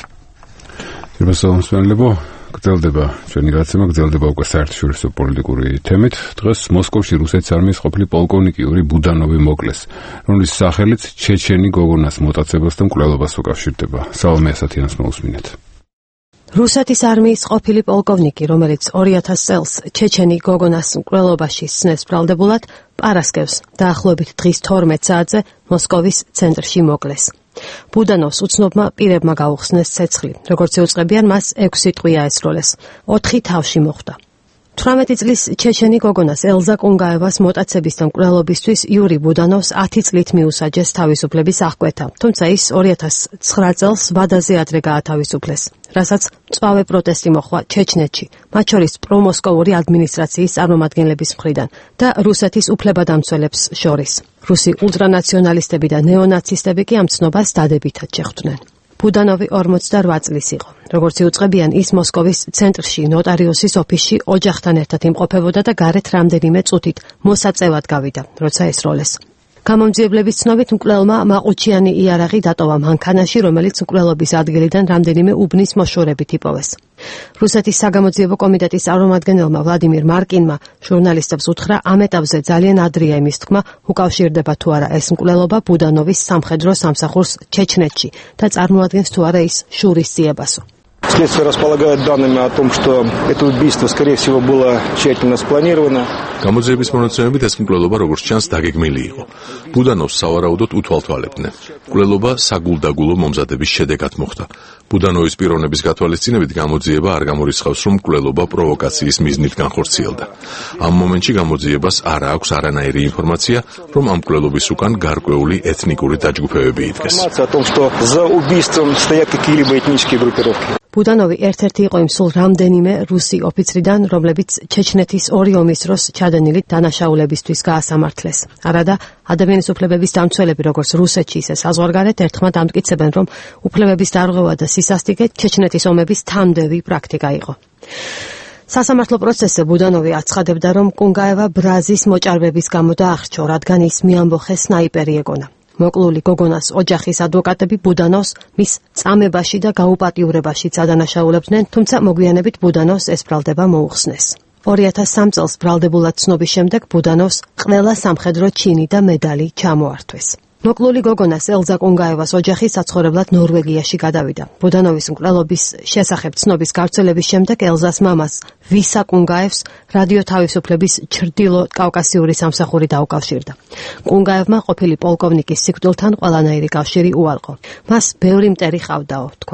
შემოსავლენლებო, გრძელდება ჩვენი გაცემა, გრძელდება უკვე საერთაშორისო პოლიტიკური თემით. დღეს მოსკოვში რუსეთის არმიის ყოფილი პოლკოვნიკი იური ბუდანოვი მოკლეს, რომლის სახელით ჩეჩენი გოგონას მოტაცებას და მკვლელობას უკავშირდება. სალომე ასათიანს მოусმინეთ. რუსეთის არმიის ყოფილი პოლკოვნიკი, რომელიც ორი ათას წელს ჩეჩენი გოგონას მკვლელობაში სცნეს ბრალდებულად, პარასკევს დაახლოებით დღის თორმეტ საათზე მოსკოვის ცენტრში მოკლეს. ბუდანოვს უცნობმა პირებმა გაუხსნეს ცეცხლი, როგორც ეუწყებიან მას ექვსი ტყვია ესროლეს, ოთხი თავში მოხვდა. თვრამეტი წლის ჩეჩენი გოგონას ელზა კუნგაევას მოტაცების და მკვლელობისთვის იური ბუდანოვს ათი წლით მიუსაჯეს თავისუფლების აღკვეთა, თუმცა ის ორი ათას ცხრა წელს ვადაზე ადრე გაათავისუფლეს, რასაც მწვავე პროტესტი მოჰყვა ჩეჩნეთში, მათ შორის პრომოსკოვური ადმინისტრაციის წარმომადგენლების მხრიდან და რუსეთის უფლებადამცველებს შორის. რუსი ულტრანაციონალისტები და ნეონაცისტები კი ამ ცნობას დადებითად შეხვდნენ. ბუდანოვი ორმოცდარვა წლის იყო. როგორც იუწყებიან, ის მოსკოვის ცენტრში ნოტარიუსის ოფისში ოჯახთან ერთად იმყოფებოდა და გარეთ რამდენიმე წუთით მოსაწევად გავიდა, როცა ესროლეს. გამომძიებლების ცნობით მკვლელმა მაყუჩიანი იარაღი დატოვა მანქანაში, რომელიც მკვლელობის ადგილიდან რამდენიმე უბნის მოშორებით იპოვეს. რუსეთის საგამოძიებო კომიტეტის წარმომადგენელმა ვლადიმირ მარკინმა ჟურნალისტებს უთხრა, ამ ეტაპზე ძალიან ადრეა იმის თქმა, უკავშირდება თუ არა ეს მკვლელობა ბუდანოვის სამხედრო სამსახურს ჩეჩნეთში და წარმოადგენს თუ არა ის შურის ძიებასო. Следствие располагает данными о том, что это убийство, скорее всего, было тщательно спланировано. გამოძიების მონაცემებით ეს მკვლელობა როგორც ჩანს დაგეგმილი იყო. ბუდანოვს სავარაუდოდ უთვალთვალებდნენ. მკვლელობა საგულდაგულო მომზადების შედეგად მოხდა. ბუდანოვის პიროვნების გათვალისწინებით გამოძიება არ გამორიცხავს, რომ მკვლელობა პროვოკაციის მიზნით განხორციელდა. ამ მომენტში გამოძიებას არ აქვს არანაირი ინფორმაცია, რომ ამ მკვლელობის უკან გარკვეული ეთნიკური დაჯგუფებები იდგეს. Информация о том, что за убийством стоят какие-либо этнические группировки. ბუდანოვი ერთ-ერთი იყო იმ სულ რამდენიმე რუსი ოფიცრიდან, რომლებიც ჩეჩნეთის ორი ომის დროს ჩადენილი დანაშაულებისთვის გაასამართლეს. არადა ადამიანის უფლებების დამცველები, როგორც რუსეთში, ისე საზღვარგარეთ ერთხმად ამტკიცებენ, რომ უფლებების დარღვევა და სისასტიკე ჩეჩნეთის ომების თანმდევი პრაქტიკა იყო. სასამართლო პროცესზე ბუდანოვი აცხადებდა, რომ კუნგაევა ბრაზის მოჭარბების გამო დაახრჩო, რადგან ის მიამბოხე სნაიპერი ეგონა. მოკლული გოგონას ოჯახის ადვოკატები ბუდანოვს მის წამებაში და გაუპატიურებაშიც ადანაშაულებდნენ, თუმცა მოგვიანებით ბუდანოვს ეს ბრალდება მოუხსნეს. ორი ათას სამ წელს ბრალდებულად ცნობის შემდეგ ბუდანოვს ყველა სამხედრო ჩინი და მედალი ჩამოართვეს. მოკლული გოგონას ელზა კუნგაევას ოჯახი საცხოვრებლად ნორვეგიაში გადავიდა. ბუდანოვის მკვლელობის შესახებ ცნობის გავრცელების შემდეგ ელზას მამას ვისა კუნგაევს რადიო თავისუფლების ჩრდილო კავკასიური სამსახური დაუკავშირდა. კუნგაევმა ყოფილი პოლკოვნიკის სიკვდილთან ყველანაირი კავშირი უარყო. მას ბევრი მტერი ჰყავდაო, თქვა.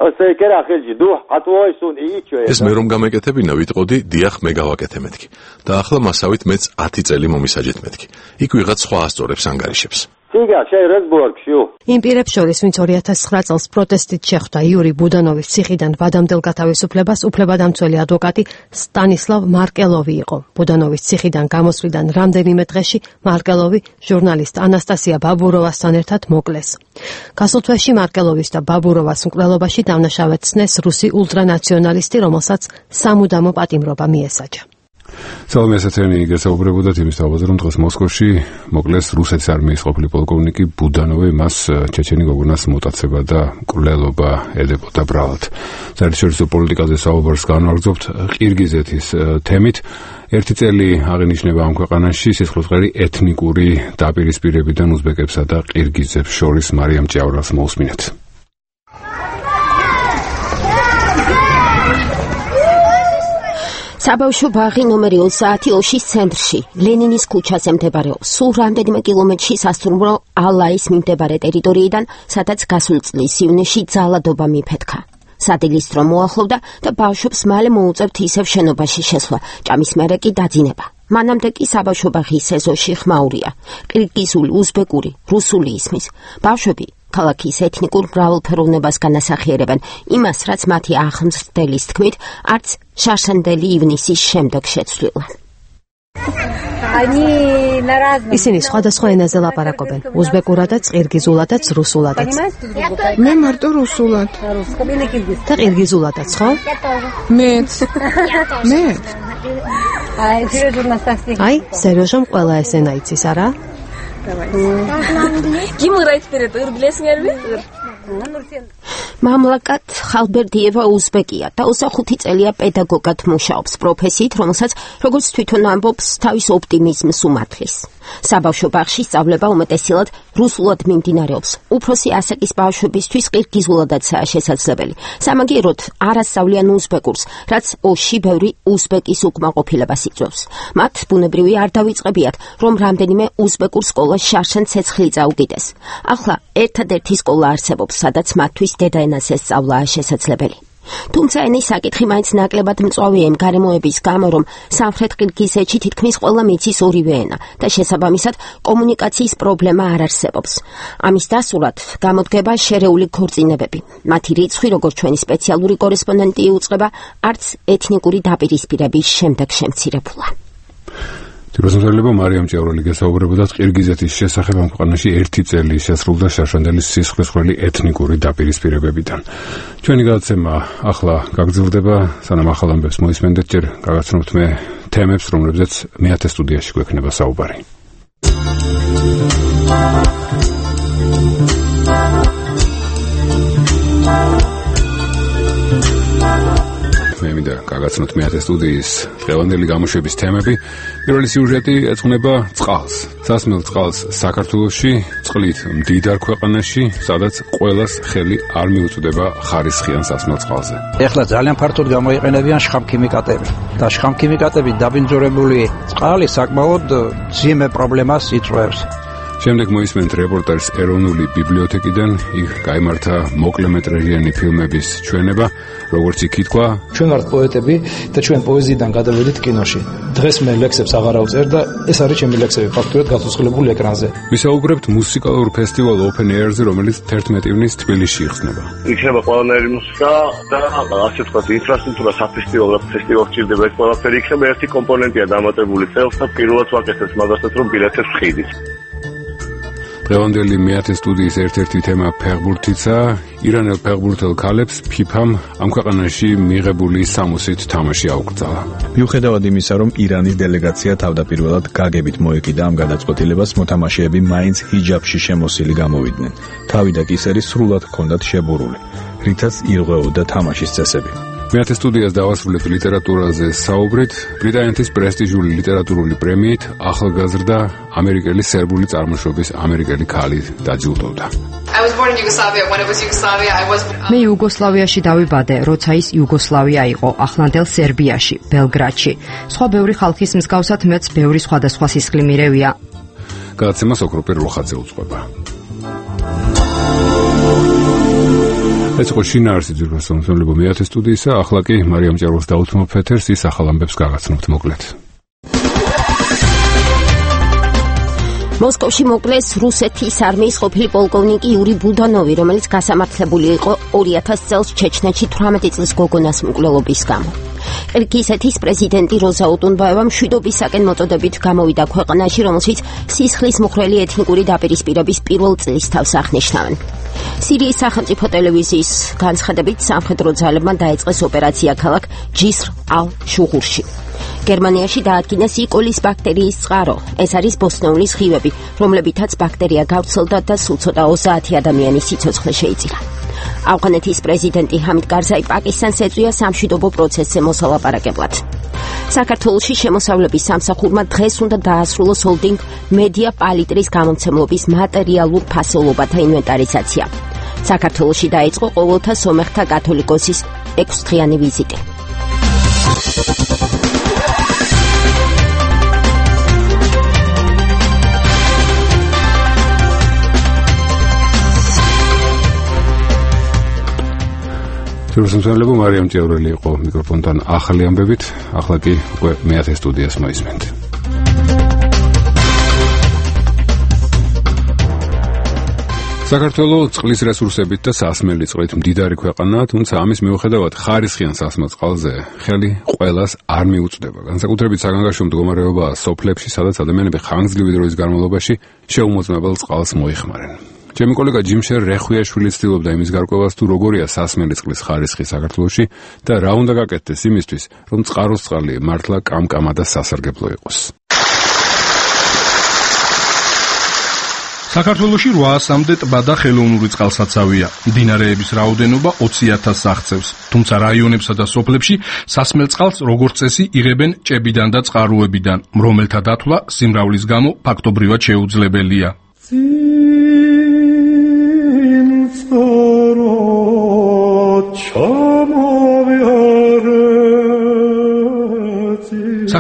ეს მე რომ გამეკეთებინა ვიტყოდი, დიახ, მე გავაკეთე მეთქი. და ახლა მასავით მეც ათი წელი მომისაჯეთ მეთქი. იქ ვიღაც სხვა ასწორებს ანგარიშებს. იმ პირებს შორის, ვინც ორი ათას ცხრა წელს პროტესტით შეხვდა იური ბუდანოვის ციხიდან ვადამდელ გათავისუფლებას, უფლებადამცველი ადვოკატი სტანისლავ მარკელოვი იყო. ბუდანოვის ციხიდან გამოსვლიდან რამდენიმე დღეში მარკელოვი ჟურნალისტ ანასტასია ბაბუროვასთან ერთად მოკლეს. გასულ თვეში მარკელოვის და ბაბუროვას მკვლელობაში დამნაშავეცნეს რუსი ულტრანაციონალისტი, რომელსაც სამუდამო პატიმრობა მიესაჯა. Salome Asateni გასაუბრებოდათ იმის თავაზე, რომ დღეს მოსკოვში მოკლეს რუსეთის არმიის ყოფილი პოლკოვნიკი ბუდანოვი, მას ჩეჩენი გოგონას მოტაცება და მკვლელობა ედებოდა ბრალად. საერთაშორისო პოლიტიკაზე საუბარს განვაგრძობთ ყირგიზეთის თემით. ერთი წელი აღინიშნება ამ ქვეყანაში სისხლისღერი ეთნიკური დაპირისპირებიდან უზბეკებსა და ყირგიზებს შორის. მარიამ ჭიავრას მოусმინეთ. საბავშვო ბაღი ნომერი ოცდაათი ოშის ცენტრში, ლენინის ქუჩაზე მდებარეობს. სულ რამდენიმე კილომეტრში სასტუმრო ალაის მიმდებარე ტერიტორიიდან, სადაც გასულ წლის ივნისში ძალადობა მიფეთქა. სადილისტრო მოახლოვდა და ბავშვებს მალე მოუწევთ ისევ შენობაში შესვლა, ჭამის მერე კი დაძინება. მანამდე კი საბავშვო ბაღის ეზოში ხმაურია. ყირგიზული, უზბეკური, რუსული ისმის. ბავშვები ქალაქის ეთნიკურ მრავალფეროვნებას განასახიერებენ, იმას, რაც მათი აღმზრდელის თქმით, არც შარშანდელი ივნისის შემდეგ შეცვლილა. ისინი სხვადასხვა ენაზე ლაპარაკობენ, უზბეკურადაც, ყირგიზულადაც, რუსულადაც. მე მარტო რუსულად. და ყირგიზულადაც, ხო? მეც. მეც. აი, სერიოზом ყველა ეს ენა იცის, არა? Ким играет вперед? Ир Блесн Эрби? მამლაკათ ხალბერდიევა უზბეკია და ოცდახუთი წელია პედაგოგად მუშაობს, პროფესიით, რომელსაც როგორც თვითონ ამბობს, თავის ოპტიმიზმს უმართლის. საბავშვო ბაღში სწავლება უმეტესილად რუსულად მიმდინარეობს. უფროსი ასაკის ბავშვებისთვის ყირგიზულადაცაა შესაძლებელი. სამაგიეროდ არ ასწავლიან უზბეკურს, რაც ოშში ბევრი უზბეკის უკმაყოფილებას იწვევს. მათ ბუნებრივი არ დავიწყებიათ, რომ რამდენიმე უზბეკურ სკოლას შარშან ცეცხლი წაუკიდეს. ახლა ერთადერთი სკოლა არსებობს, სადაც მათთვის დედა ენაზე სწავლაა შესაძლებელი. თუმცა ენის საკითხი მაინც ნაკლებად მწვავეა იმ გარემოების გამო, რომ სამხრეთ ყირგიზეთში თითქმის ყველა მიცის ორივე ენა და შესაბამისად კომუნიკაციის პრობლემა არ არსებობს. ამის დასურათ გამოდგება შერეული ქორწინებები. მათი რიცხვი, როგორც ჩვენი სპეციალური კორესპონდენტი იუწყება, არც ეთნიკური დაპირისპირების შემდეგ შემცირებულა. თვითმსახურება მარიამ ჭიაურელი გესაუბრებოდა ყირგიზეთის შესახებ ამ ქვეყანაში ერთი წელი შესრულდა შარშანდელის სისხლისღვრელი ეთნიკური დაპირისპირებებიდან. ჩვენი გადაცემა ახლა გაგრძელდება, სანამ ახალ ამბებს მოისმენდეთ, ჯერ გაგაცნობთ მე თემებს, რომლებზეც მეათე სტუდიაში გვექნება საუბარი. მე მინდა გაგაცნოთ მეათე სტუდიის დღევანდელი გამოშვების თემები. პირველი სიუჟეტი ეძღვნება წყალს. სასმელ წყალს საქართველოში, წყლით მდიდარ ქვეყანაში, სადაც ყველას ხელი არ მიუწვდება ხარისხიან სასმელ წყალზე. ეხლა ძალიან ფართოდ გამოიყენებიან შხამქიმიკატები და შხამქიმიკატები დაბინძურებული წყალი საკმაოდ ძიმე პრობლემას იწვევს. შემდეგ მოისმენთ რეპორტაჟს ეროვნული ბიბლიოთეკიდან, იქ გაიმართა მოკლემეტრაჟიანი ფილმების ჩვენება, როგორც იქ ითქვა, ჩვენ ვართ პოეტები და ჩვენ პოეზიიდან გადავედით კინოში. დღეს მე ლექსებს აღარ ავწერ და ეს არის ჩემი ლექსები ფაქტურად გაცოცხლებული ეკრანზე. ვისაუბრებთ მუსიკალურ ფესტივალ Open Air-ზე, რომელიც თერთმეტი ივნის თბილისში იხსნება. იქნება ყველანაირი მუსიკა და ასე ვთქვათ, ინფრასტრუქტურა საფესტივალო ფესტივალს ჭირდება ეს ყველაფერი. იქნება ერთი კომპონენტია დამატებული წელს და პირველად ვაკეთებთ მაგასაც, რომ ბილეთებს ხიდით. დღევანდელი მეათე სტუდიის ერთ-ერთი თემა ფეხბურთიცა. ირანელ ფეხბურთელ ქალებს ფიფამ ამ ქვეყანაში მიღებული სამოსით თამაში აუკრძალა. მიუხედავად იმისა, რომ ირანის დელეგაცია თავდაპირველად გაგებით მოეკიდა ამ გადაწყვეტილებას, მოთამაშეები მაინც ჰიჯაბში შემოსილი გამოვიდნენ. თავი და კისერი სრულად ჰქონდათ შებურული, რითაც ირღვეოდა თამაშის წესები. მეათე სტუდიას დავასრულებთ ლიტერატურაზე საუბრით. ბრიტანეთის პრესტიჟული ლიტერატურული პრემიით ახალგაზრდა ამერიკელი სერბული წარმოშობის ამერიკელი ქალი დაჯილდოვდა. მე იუგოსლავიაში დავიბადე, როცა ის იუგოსლავია იყო, ახლანდელ სერბიაში, ბელგრადში. სხვა ბევრი ხალხის მსგავსად მეც ბევრი სხვადასხვა სისხლი მირევია. გადაცემას ოქროპირ როხაძე უძღვება. ეს იყო შინაარსი ძირფასონსონლებო მეათე სტუდიისა, ახლა კი მარიამ ჭიაურელს დაუთმობ ეთერს, ის ახალ ამბებს გაგაცნობთ მოკლედ. მოსკოვში მოკლეს რუსეთის არმიის ყოფილი პოლკოვნიკი იური ბუდანოვი, რომელიც გასამართლებული იყო ორი ათას წელს ჩეჩნეთში თვრამეტი წლის გოგონას მკვლელობის გამო. ყირგიზეთის პრეზიდენტი როზა ოტუნბაევა მშვიდობისაკენ მოწოდებით გამოვიდა ქვეყანაში, რომელშიც სისხლის მხვრელი ეთნიკური დაპირისპირების პირველ წლისთავს აღნიშნავენ. სირიის სახელმწიფო ტელევიზიის განცხადებით სამხედრო ძალებმა დაიწყეს ოპერაცია ქალაქ ჯისრ ალ-შუღურში. გერმანიაში დაადგინეს იკოლის ბაქტერიის წყარო. ეს არის ბოსტნეული სხივები, რომლებითაც ბაქტერია გავრცელდა და სულ ცოტა ოცდაათი ადამიანის სიცოცხლე შეიწირა. ავღანეთის პრეზიდენტი ჰამიდ კარზაი პაკისტანს ეწვია სამშვიდობო პროცესზე მოსალაპარაკებლად. საქართველოში შემოსავლების სამსახურმა დღეს უნდა დაასრულოს ჰოლდინგ მედია პალიტრის გამომცემლობის მატერიალურ ფასეულობათა ინვენტარიზაცია. საქართველოში დაიწყო ყოველთა სომეხთა კათოლიკოსის ექვსდღიანი ვიზიტი. თვითმსახურება მარიამ ჭიაურელი იყო მიკროფონთან ახალი ამბებით, ახლა კი უკვე მეათე სტუდიას მოისმენთ. საქართველო წყლის რესურსებით და სასმელი წყლით მდიდარი ქვეყანაა, თუმცა ამის მიუხედავად ხარისხიან სასმელ წყალზე ხელი ყველას არ მიუწვდება. განსაკუთრებით საგანგაშო მდგომარეობაა სოფლებში, სადაც ადამიანები ხანგრძლივი დროის განმავლობაში შეუმოწმებელ წყალს მოიხმარენ. ჩემი კოლეგა ჯიმშერ რეხვიაშვილი ცდილობდა იმის გარკვევას, თუ როგორია სასმელი წყლის ხარისხი საქართველოში და რა უნდა გაკეთდეს იმისთვის, რომ წყაროს წყალი მართლა კამკამა და სასარგებლო იყოს. საქართველოში რვაასამდე ტბა და ხელოვნური წყალსაცავია. მდინარეების რაოდენობა ოცი ათასს აღწევს. თუმცა რაიონებსა და სოფლებში სასმელ წყალს როგორც წესი იღებენ ჭებიდან და წყაროებიდან, რომელთა დათვლა სიმრავლის გამო ფაქტობრივად შეუძლებელია.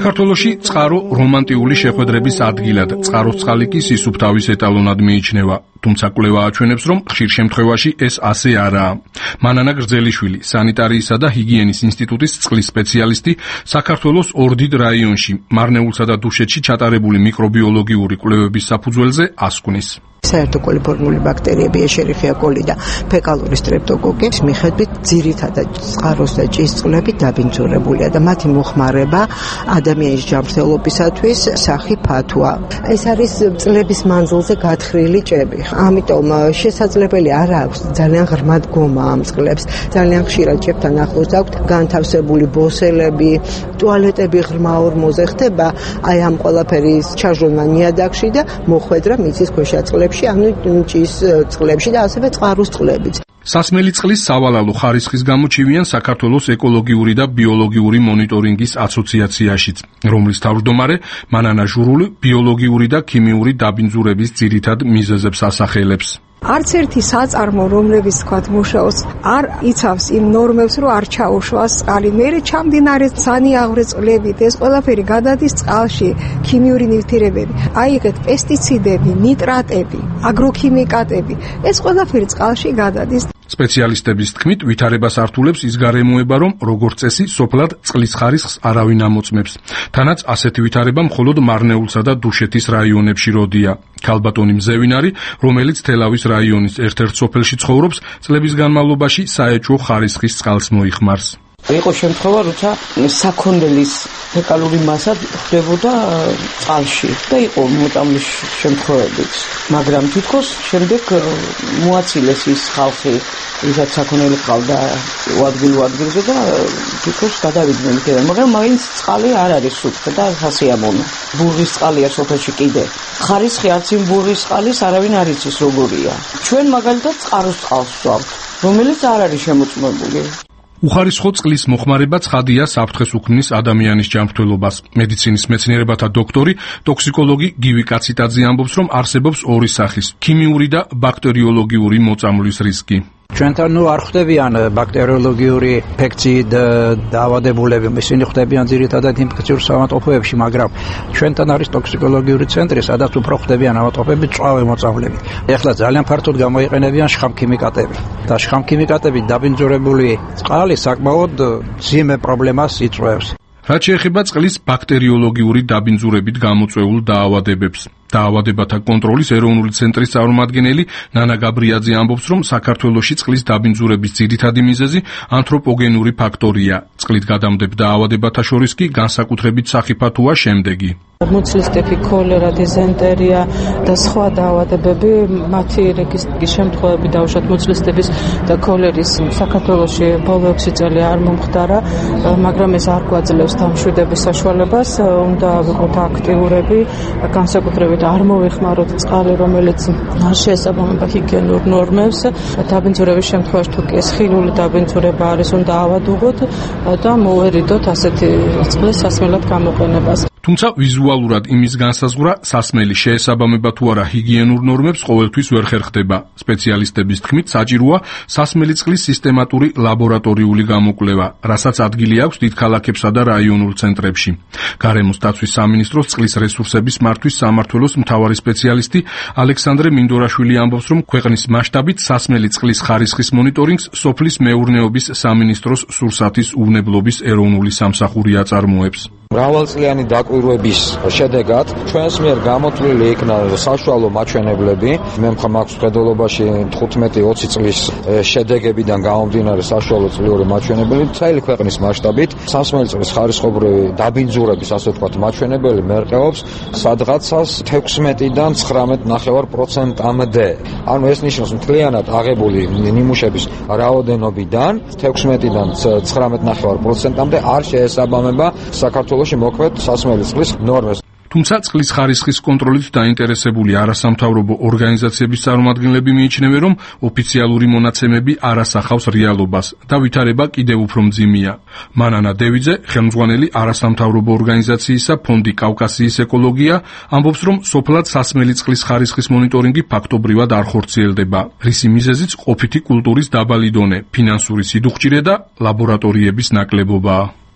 საქართველოში წყარო რომანტიული შეხვედრების ადგილად, წყაროს წყალი კი სისუფთავის ეტალონად მიიჩნევა. თუმცა კვლევა აჩვენებს, რომ ხშირ შემთხვევაში ეს ასე არაა. მანანა გრძელიშვილი, სანიტარიისა და ჰიგიენის ინსტიტუტის წყლის სპეციალისტი, საქართველოს ორდიდ რაიონში, მარნეულსა და დუშეთში ჩატარებული მიკრობიოლოგიური კვლევების საფუძველზე ასკვნის. საერთო კოლიფორმული ბაქტერიები, ეშერიხია კოლი და ფეკალური სტრეპტოკოკის მიხედვით ძირითადად წყაროს და ჭის წყლები დაბინძურებულია და მათი მოხმარება ადამიანის ჯანმრთელობისათვის სახი ფათოა. ეს არის წლების მანძილზე გათხრილი ჭები. ამიტომ შესაძლებელი არ აქვს ძალიან ღრმა დგომა ამ წყლებს. ძალიან ხშირად ჭებთან ახლოს აქვთ განთავსებული ბოსელები, ტუალეტები ღრმა ორმოზე ხდება აი ამ ყველაფერის ჩაჟონა ნიადაგში და მოხვედრა მიწის ქვეშა წყლებში, ანუ ჭის წყლებში და ასევე წყაროს წყლებიც. სასმელი წყლის სავალალო ხარისხის გამოჩივიან საქართველოს ეკოლოგიური და ბიოლოგიური მონიტორინგის ასოციაციაშიც, რომლის თავმჯდომარე მანანა ჟურული ბიოლოგიური და ქიმიური დაბინძურების ძირითად მიზეზებს ასახელებს. არც ერთი საწარმო, რომლებიც თქვათ მუშაობს, არ იცავს იმ ნორმებს, რომ არ ჩაუშვას წყალი. მერე ჩამდინარე სანიაღვრე წყლებით ეს ყველაფერი გადადის წყალში, ქიმიური ნივთიერებები, აიღეთ პესტიციდები, ნიტრატები, აგროქიმიკატები. ეს ყველაფერი წყალში გადადის. სპეციალისტების თქმით, ვითარებას ართულებს ის გარემოება, რომ როგორც წესი, სოფლად წყლის ხარისხს არავინ ამოწმებს. თანაც ასეთი ვითარება მხოლოდ მარნეულსა და დუშეთის რაიონებში როდია. ქალბატონი მზევინარი, რომელიც თელავის რაიონის ერთ-ერთ სოფელში ცხოვრობს, წლების განმავლობაში საეჭვო ხარისხის წყალს მოიხმარს. იყო შემთხვევა, როცა საქონელის ფეკალური მასა ხდებოდა წყალში და იყო მოწამვლის შემთხვევებიც, მაგრამ თითქოს შემდეგ მოაცილეს ის ხალხი, ვისაც საქონელი ყავდა ადგილ-ადგილზე და თითქოს გადავიდნენ იქიდან, მაგრამ მაინც წყალი არ არის სუფთა და სასიამოვნო. ბურღის წყალია სოფელში კიდე. ხარისხი არც იმ ბურღის წყალის არავინ არ იცის როგორია. ჩვენ მაგალითად წყაროს წყალს ვსვამთ, რომელიც არ არის შემოწმებული. უხარისხო წყლის მოხმარება ცხადია საფრთხეს უქმნის ადამიანის ჯანმრთელობას. მედიცინის მეცნიერებათა დოქტორი, ტოქსიკოლოგი გივი კაციტაძე ამბობს, რომ არსებობს ორი სახის: ქიმიური და ბაქტერიოლოგიური მოწამვლის რისკი. ჩვენთან ნუ არ ხვდებიან ბაქტერიოლოგიური ინფექციით დაავადებულები, ისინი ხვდებიან ძირითადად ინფექციურ ავადმყოფოებში, მაგრამ ჩვენთან არის ტოქსიკოლოგიური ცენტრი, სადაც უფრო ხვდებიან ავადმყოფები წვავე მოწამვლები. ეხლა ძალიან ფართოდ გამოიყენებიან შხამქიმიკატები და შხამქიმიკატები დაბინძურებული წყალი საკმაოდ ძიმე პრობლემას იწვევს. რაც შეეხება წყლის ბაქტერიოლოგიური დაბინძურებით გამოწვეულ დაავადებებს. დაავადებათა კონტროლის ეროვნული ცენტრის წარმომადგენელი ნანა გაბრიაძე ამბობს, რომ საქართველოში წყლის დაბინძურების ძირითადი მიზეზი ანთროპოგენური ფაქტორია. წყლით გადამდებ დაავადებათა შორის კი განსაკუთრებით სახიფათოა შემდეგი: მუცლის ტიფი, ქოლერა, დიზენტერია და სხვა დაავადებები, მათი რეგისტრის შემთხვევები დავუშვათ მუცლის ტიფის და ქოლერის საქართველოში ბოლო ექვსი წელი არ მომხდარა, მაგრამ ეს არ გვაძლევს დამშვიდების საშუალებას, უნდა ვიყოთ აქტიურები, განსაკუთრებით არ მოვეხმაროთ წყალი, რომელიც არ შეესაბამება ჰიგიენურ ნორმებს. დაბინძურების შემთხვევაში თუ კი ეს ხილული დაბინძურება არის, უნდა ავადუღოთ და მოვერიდოთ ასეთი წყლის სასმელად გამოყენებას. თუმცა ვიზუალურად იმის განსაზღვრა სასმელი შეესაბამება თუ არა ჰიგიენურ ნორმებს ყოველთვის ვერ ხერხდება. სპეციალისტების თქმით, საჭიროა სასმელი წყლის სისტემატური ლაბორატორიული გამოკვლევა, რასაც ადგილი აქვს დიდ ქალაქებსა და რაიონულ ცენტრებში. გარემოს დაცვის სამინისტროს წყლის რესურსების მართვის სამმართველოს მთავარი სპეციალისტი ალექსანდრე მინდორაშვილი ამბობს, რომ ქვეყნის მასშტაბით სასმელი წყლის ხარისხის მონიტორინგს სოფლის მეურნეობის სამინისტროს სურსათის უვნებლობის ეროვნული სამსახური აწარმოებს. მრავალწლიანი დაკვირვების შედეგად ჩვენს მიერ გამოთვლილი იქნა საშუალო მაჩვენებლები. მე მაქვს მხედველობაში თხუთმეტი ოცი წლის შედეგებიდან გამომდინარე საშუალო წლიური მაჩვენებელი. მთელი ქვეყნის მასშტაბით სასმელი წყლის ხარისხობრივი დაბინძურების, ასე ვთქვათ, მაჩვენებელი მერყეობს სადღაცას თექვსმეტიდან ცხრამეტ ნახევარ პროცენტამდე. ანუ ეს ნიშნავს მთლიანად აღებული ნიმუშების რაოდენობიდან თექვსმეტიდან ცხრამეტ ნახევარ პროცენტამდე არ შეესაბამება საქართველოს მოქმედ სასმელი წყლის ნორმებს. თუმცა წყლის ხარისხის კონტროლით დაინტერესებული არასამთავრობო ორგანიზაციების წარმომადგენლები მიიჩნევენ, რომ ოფიციალური მონაცემები არ ასახავს რეალობას და ვითარება კიდევ უფრო მძიმეა. მანანა დევიძე, ხელმძღვანელი არასამთავრობო ორგანიზაციისა ფონდი კავკასიის ეკოლოგია, ამბობს, რომ სოფლად სასმელი წყლის ხარისხის მონიტორინგი ფაქტობრივად არ ხორციელდება, რისი მიზეზიც ყოფითი კულტურის დაბალი დონე, ფინანსური სიდუხჭირე და ლაბორატორიების ნაკლებობაა.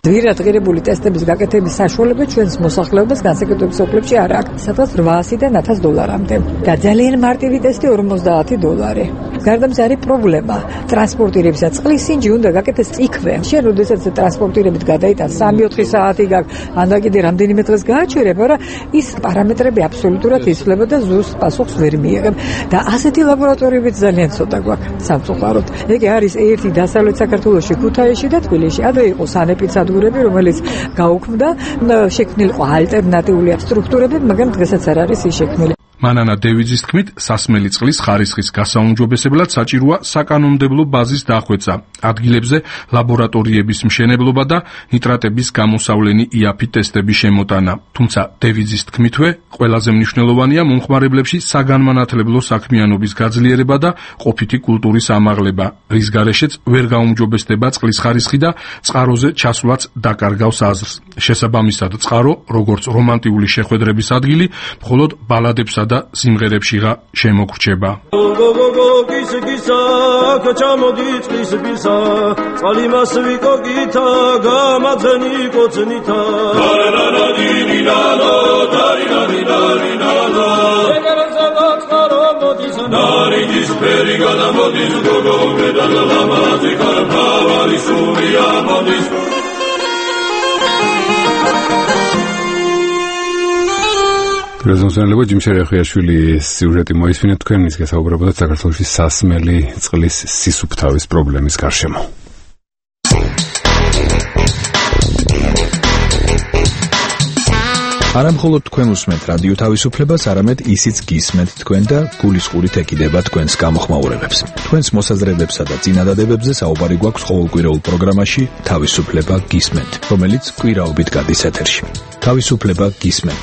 ძვირადღირებული ტესტების გაკეთების საშუალება ჩვენს მოსახლეობას განსაკუთრების ოფლებში არ აქვს, სადაც რვაასიდან ათას დოლარამდე და ძალიან მარტივი ტესტი ორმოცდაათი დოლარი. გარდა მის არის პრობლემა ტრანსპორტირებისა, წყლის სინჯი უნდა გაკეთდეს წიქვე. შენ როდესაც ტრანსპორტირებით გადაიტან სამი ოთხი საათი გაქვს, ან და კიდე რამდენიმე დღეს გააჩერებ, მაგრამ ის პარამეტრები აბსოლუტურად იცვლება და ზუსტ პასუხს ვერ მიიღებ და ასეთი ლაბორატორიებიც ძალიან ცოტა გვაქვს სამწუხაროდ. ეგ არის ერთი დასავლეთ საქართველოში, ქუთაისში და თბილისში. ადრე იყო სანეპით სადგურები, რომელიც გაუქმდა, შექმნილიყო ალტერნატიული სტრუქტურები, მაგრამ დღესაც არ არის ის შექმნილი. მანანა დევიძის თქმით, სასმელი წყლის ხარისხის გასაუმჯობესებლად საჭიროა საკანონმდებლო ბაზის დახვეწა, ადგილებზე ლაბორატორიების მშენებლობა და ნიტრატების გამოსავლენი იაფი ტესტების შემოტანა. თუმცა დევიძის თქმითვე, ყველაზე მნიშვნელოვანია მომხმარებლებში საგანმანათლებლო საქმიანობის გაძლიერება და ყოფითი კულტურის ამაღლება, რის გარეშეც ვერ გაუმჯობესდება წყლის ხარისხი და წყაროზე ჩასვლაც დაკარგავს აზრს. შესაბამისად, წყარო, როგორც რომანტიული შეხვედრების ადგილი, მხოლოდ ბალადებსა და სიმღერებშიღა შემოგრჩება. რეზონსანელება ჯიმშერ ახიაშვილის სიუჟეტი მოისმინეთ თქვენ, ის გასაუბრებოდა საქართველოში სასმელი წყლის სისუფთავის პრობლემის გარშემო. არა მხოლოდ თქვენ უსმენთ რადიო თავისუფლებას, არამედ ისიც გისმენთ თქვენ და გულისყურით ეკიდება თქვენს გამოხმაურებებს. თქვენს მოსაზრებებსა და წინადადებებზე საუბარი გვაქვს ყოველკვირეულ პროგრამაში თავისუფლება გისმენთ, რომელიც კვირაობით გადის ეთერში. თავისუფლება გისმენთ.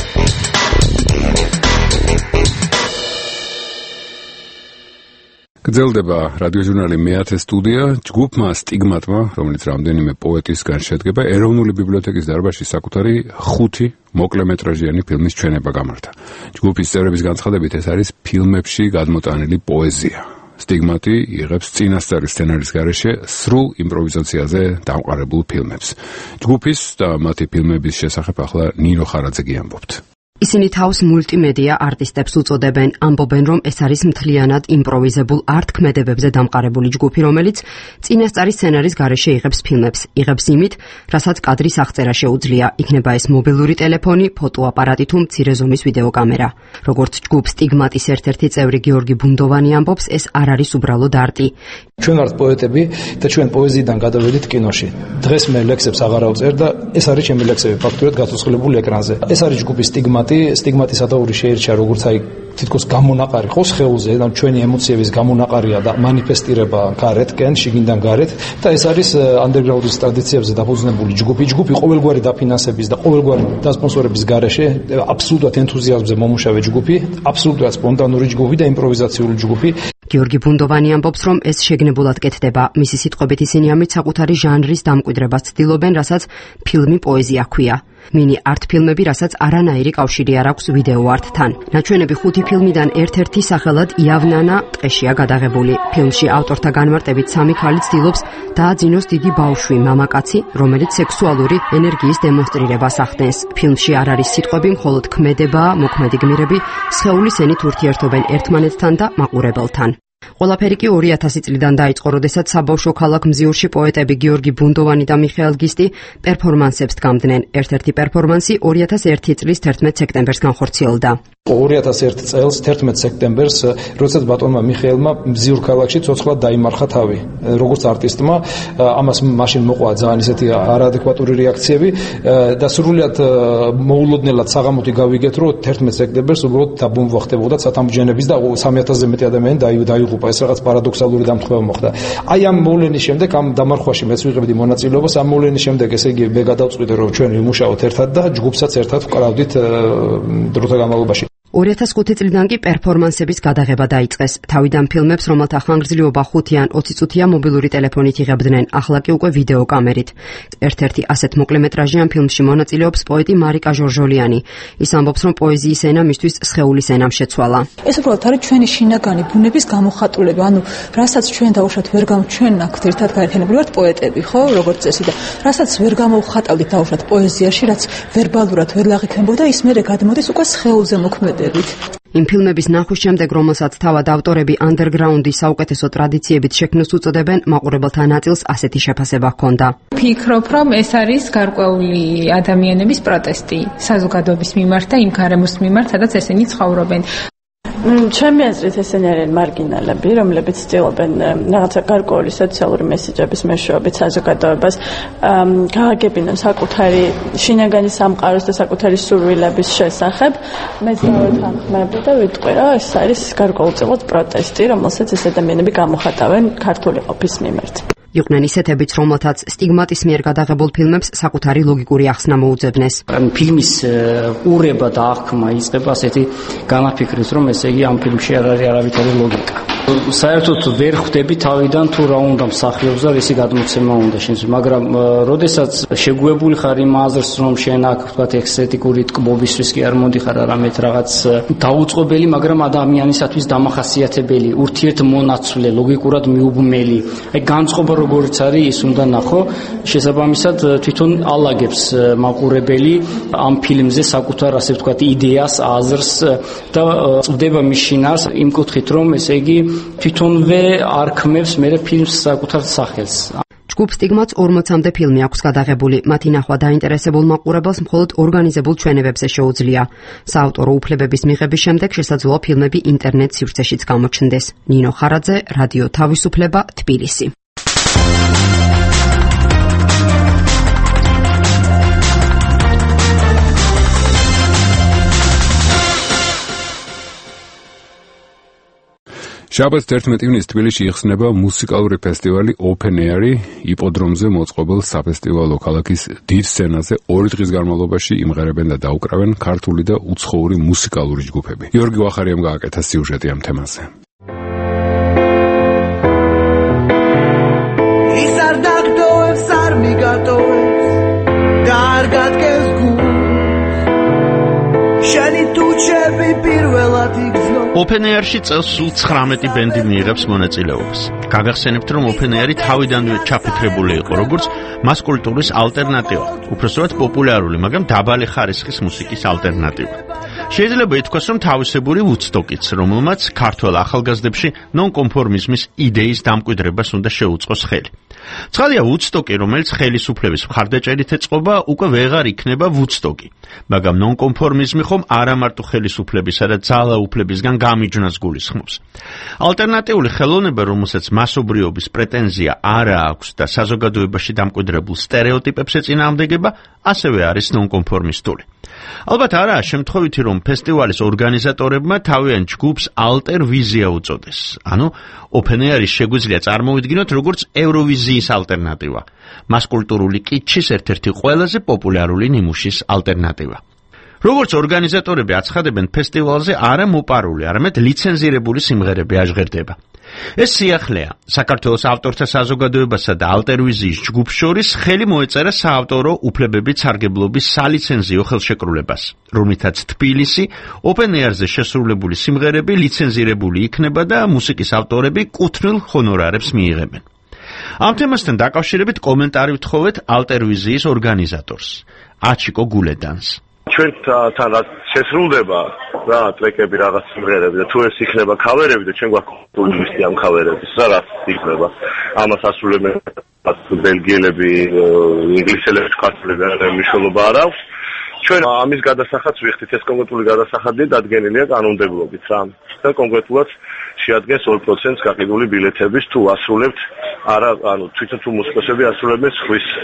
გრძელდება რადიოჟურნალი მეათე სტუდია. ჯგუფმა სტიგმატმა, რომელიც რამდენიმე პოეტისგან შედგება, ეროვნული ბიბლიოთეკის დარბაზში საკუთარი ხუთი მოკლემეტრაჟიანი ფილმის ჩვენება გამართა. ჯგუფის წევრების განცხადებით, ეს არის ფილმებში გადმოტანილი პოეზია. სტიგმატი იღებს წინასწარი სცენარის გარეშე სრულ იმპროვიზაციაზე დამყარებულ ფილმებს. ჯგუფის და მათი ფილმების შესახებ ახლა ნინო ხარაძე გიამბობთ. ისინი თავს მულტიმედია არტისტებს უწოდებენ, ამბობენ, რომ ეს არის მთლიანად იმპროვიზებულ არტ-ქმედებებზე დამყარებული ჯგუფი, რომელიც წინასწარი სცენარის გარეშე იღებს ფილმებს. იღებს იმით, რასაც კადრის აღწერა შეუძლია, იქნება ეს მობილური ტელეფონი, ფოტოაპარატი თუ მცირე ზომის ვიდეოკამერა. როგორც ჯგუფ სტიგმატის ერთ-ერთი წევრი გიორგი ბუნდოვანი ამბობს, ეს არ არის უბრალოდ არტი. ჩვენ ვართ პოეტები და ჩვენ პოეზიიდან გადავედით კინოში. დღეს მე ლექსებს აღარ ავწერ და ეს არის ჩემი ლექსები ფაქტურად გაცოცხლებული ეკრანზე. ეს არის ჯგუფის სტიგმატი. სტიგმატის ათაური შეირჩა როგორც აი თითქოს გამონაყარი ხო სხეულზე და ჩვენი ემოციების გამონაყარია და მანიფესტირება გარეთკენ, შიგნიდან გარეთ და ეს არის ანდერგრაუნდის ტრადიციებზე დაფუძნებული ჯგუფი. ჯგუფი ყოველგვარი დაფინანსების და ყოველგვარი დასპონსორების გარეშე აბსოლუტურად ენთუზიაზმზე მომუშავე ჯგუფი, აბსოლუტურად სპონტანური ჯგუფი და იმპროვიზაციული ჯგუფი. გიორგი ბუნდოვანი ამბობს, რომ ეს შეგნებულად კეთდება. მისი სიტყვებით ისინი ამით საკუთარი ჟანრის დამკვიდრებას ცდილობენ, რასაც ფილმი პოეზია ჰქვია. მინი არტ ფილმები, რასაც არანაირი კავშირი არ აქვს ვიდეო არტთან. ნაჩვენები ხუთი ფილმიდან ერთ-ერთი სახელად იავნანა ტყეშია გადაღებული. ფილმში ავტორთა განმარტებით სამი ქალი ცდილობს დააძინოს დიდი ბავშვი მამაკაცი, რომელიც სექსუალური ენერგიის დემონსტრირებას ახდენს. ფილმში არ არის სიტყვები, მხოლოდ ქმედება, მოქმედი გმირები სხეულის ენით ურთიერთობენ ერთმანეთთან და მაყურებელთან. ყველაფერი კი ორი ათასი წლიდან დაიწყო, როდესაც საბავშვო ქალაქ მზიურში პოეტები გიორგი ბუნდოვანი და მიხეილ გისტი პერფორმანსებს დგამდნენ. ერთ-ერთი პერფორმანსი ორი ათას ერთი წლის თერთმეტ სექტემბერს განხორციელდა. ორი ათას ერთი წელს თერთმეტ სექტემბერს, როდესაც ბატონმა მიხეილმა მზიურ ქალაქში ცოცხლად დაიმარხა თავი. როგორც არტისტმა, ამას მაშინ მოყვა ძალიან ისეთი არაადეკვატური რეაქციები და სრულიად მოულოდნელად საღამოთი გავიგეთ, რომ თერთმეტ სექტემბერს უბრალოდ დაბომბვა ხდებოდა სათამბჯენების და სამი ათასზე მეტი ადამიანი დაიღუპა. ეს რაღაც პარადოქსალური დამხმევა მოხდა. აი ამ მოვლენის შემდეგ, ამ დამარხვაში მეც ვიღებდი მონაწილეობას. ამ მოვლენის შემდეგ, ესე იგი, მე გადავწყვიტე, რომ ჩვენ ვიმუშაოთ ერთად და ჯგუფსაც ერთად ვკრავდით დროთა განმავლობაში. ორი ათას ხუთი წლიდან კი პერფორმანსების გადაღება დაიწყეს. თავიდან ფილმებს, რომელთა ხანგრძლივობა ხუთი ან ოცი წუთია მობილური ტელეფონით იღებდნენ, ახლა კი უკვე ვიდეო კამერით. ერთ-ერთი ასეთ მოკლემეტრაჟიან ფილმში მონაწილეობს პოეტი მარიკა ჟორჟოლიანი. ის ამბობს, რომ პოეზიის ენა მისთვის სხეულის ენამ შეცვალა. ეს უბრალოდ არის ჩვენი შინაგანი ბუნების გამოხატულება, ანუ რასაც ჩვენ დაუშვათ ვერ გამ ჩვენ აქ ერთად გაერთიანებული ვართ პოეტები, ხო, როგორც წესი და რასაც ვერ გამოვხატავდით დაუშვათ პოეზიაში, რაც ვერბალურად ვერ ლაღიქნებოდა, ის მერე გადმოდის უკვე სხეულზე მოქმედებით. იმ ფილმების ნახვის შემდეგ, რომელსაც თავად ავტორები ანდერგრაუნდის საუკეთესო ტრადიციებით შექმნას უწოდებენ, მაყურებელთა ნაწილს ასეთი შეფასება ჰქონდა. ფიქრობ, რომ ეს არის გარკვეული ადამიანების პროტესტი საზოგადოების მიმართ და იმ გარემოს მიმართ, სადაც ესენი ცხოვრობენ. ჩემი აზრით ესენი არიან მარგინალები, რომლებიც ცდილობენ რაღაცა გარკვეული სოციალური მესიჯების მეშვეობით საზოგადოებას გააგებინონ საკუთარი შინაგანი სამყაროს და საკუთარი სურვილების შესახებ. მეც დავეთანხმები და ვიტყვი, რომ ეს არის გარკვეულწილად პროტესტი, რომელსაც ეს ადამიანები გამოხატავენ ქართული ყოფის მიმართ. იყვნენ ისეთებიც, რომელთაც სტიგმატის მიერ გადაღებულ ფილმებს საკუთარი ლოგიკური ახსნა მოუძებნეს. ფილმის ყურება და აღქმა იწყება ასეთი განაფიქრით, რომ ესე იგი ამ ფილმში არ არის არავითარი ლოგიკა. საერთოდ ვერ ხვდები თავიდან თუ რა უნდა მსახიობს და რისი გადმოცემა უნდა შენს, მაგრამ როდესაც შეგუებული ხარ იმ აზრს, რომ შენ აქ ვთქვათ ესთეტიკური ტკბობისთვის კი არ მოდიხარ, არამედ რაღაც დაუწყობელი, მაგრამ ადამიანისათვის დამახასიათებელი, ურთიერთმონაცვლე, ლოგიკურად მიუბმელი, აი განწყობა როგორც არის, ის უნდა ნახო. შესაბამისად თვითონ ალაგებს მაყურებელი ამ ფილმზე საკუთარ ასე ვთქვათ იდეას, აზრს და წვდება მის შინაარს იმ კუთხით, რომ ესე იგი თვითონვე არქმევს მე ფილმს საკუთარ სახელს. ჯგუფ სტიგმატს ორმოცამდე ფილმი აქვს გადაღებული. მათი ნახვა დაინტერესებულ მაყურებელს მხოლოდ ორგანიზებულ ჩვენებებზე შეუძლია. საავტორო უფლებების მიღების შემდეგ შესაძლოა ფილმები ინტერნეტ სივრცეშიც გამოჩნდეს. ნინო ხარაძე, რადიო თავისუფლება, თბილისი. შაბათს თერთმეტი ივნისს თბილისში იხსნება მუსიკალური ფესტივალი Open Air-ი იპოდრომზე მოწყობილ საფესტივალო ქალაქის დიდ სცენაზე ორი დღის განმავლობაში იმღერებენ და დაუკრავენ ქართული და უცხოური მუსიკალური ჯგუფები. გიორგი ვახარიამ გააკეთა სიუჟეტი ამ თემაზე. ის არ დაგდოებს, არ მიგატოვებს და არ გადგეს გულს შენი თუჩები პირველად იგზნო. Open Air-ში წელს სულ ცხრამეტი ბენდი მიიღებს მონაწილეობას. გაგახსენებთ, რომ Open Air-ი თავიდანვე ჩაფიქრებული იყო როგორც მას კულტურის ალტერნატივა, უпроსტად პოპულარული, მაგრამ დაბალი ხარისხის მუსიკის ალტერნატივა. შეიძლება ითქვას, რომ თავისებური Woodstock-იც, რომელმაც ქართველ ახალგაზრდებში ნონკონფორმიზმის იდეის დამკვიდრებას უნდა შეუწყოს ხელი. ცხადია, Woodstock-ი, რომელიც ხელისუფლების მხარდაჭერით ეწყობა, უკვე ვეღარ იქნება Woodstock-ი, მაგრამ ნონკონფორმიზმი ხომ არა მარტო ხელისუფლებისა და ძალაუფლებისგან გამიჯვნას გულისხმობს. ალტერნატიული ხელოვნება, რომელსაც მასობრიობის პრეტენზია არა აქვს და საზოგადოებაში დამკვიდრებულ სტერეოტიპებს ეწინააღმდეგება, ასევე არის ნონკონფორმისტული. ალბათ არაა შემთხვევითი, რომ ფესტივალის ორგანიზატორებმა თავიანთ ჯგუფს ალტერ ვიზია უწოდეს. ანუ Open Air-ის შეგვიძლია წარმოვიდგინოთ როგორც ევროვიზიის ალტერნატივა, მას კულტურული კითჩის ერთ-ერთი ყველაზე პოპულარული ნიმუშის ალტერნატივა. როგორც ორგანიზატორები აცხადებენ, ფესტივალზე არა მოპარული, არამედ ლიცენზირებული სიმღერები აჟღერდება. ეს სიახლეა საქართველოს ავტორთა საზოგადოებასა და ალტერვიზიის ჯგუფს შორის ხელი მოეწერა საავტორო უფლებებით სარგებლობის სალიცენზიო ხელშეკრულებას, რომლითაც თბილისი Open Air-ზე შესრულებული სიმღერები ლიცენზირებული იქნება და მუსიკის ავტორები კუთვნილ ჰონორარებს მიიღებენ. ამ თემასთან დაკავშირებით კომენტარი ვთხოვეთ ალტერვიზიის ორგანიზატორს, აჩიკო გულედანს. ჩვენთან რაც შესრულდება რა ტრეკები, რაღაც სიმღერები და თუ ეს იქნება ქავერები და ჩვენ გვაქვს ლისტი ამ ქავერების, რა რაც იქნება. ამას ასრულებენ ბელგიელები, ინგლისელები, ქართველები, რა მნიშვნელობა არ აქვს. ჩვენ ამის გადასახადს ვიხდით, ეს კონკრეტული გადასახადი დადგენილია კანონმდებლობით რა. და კონკრეტულად შეადგენს ორ პროცენტს გაყიდული ბილეთების თუ ასრულებთ, არა, ანუ თვითონ თუ მუსიკოსები ასრულებენ სხვის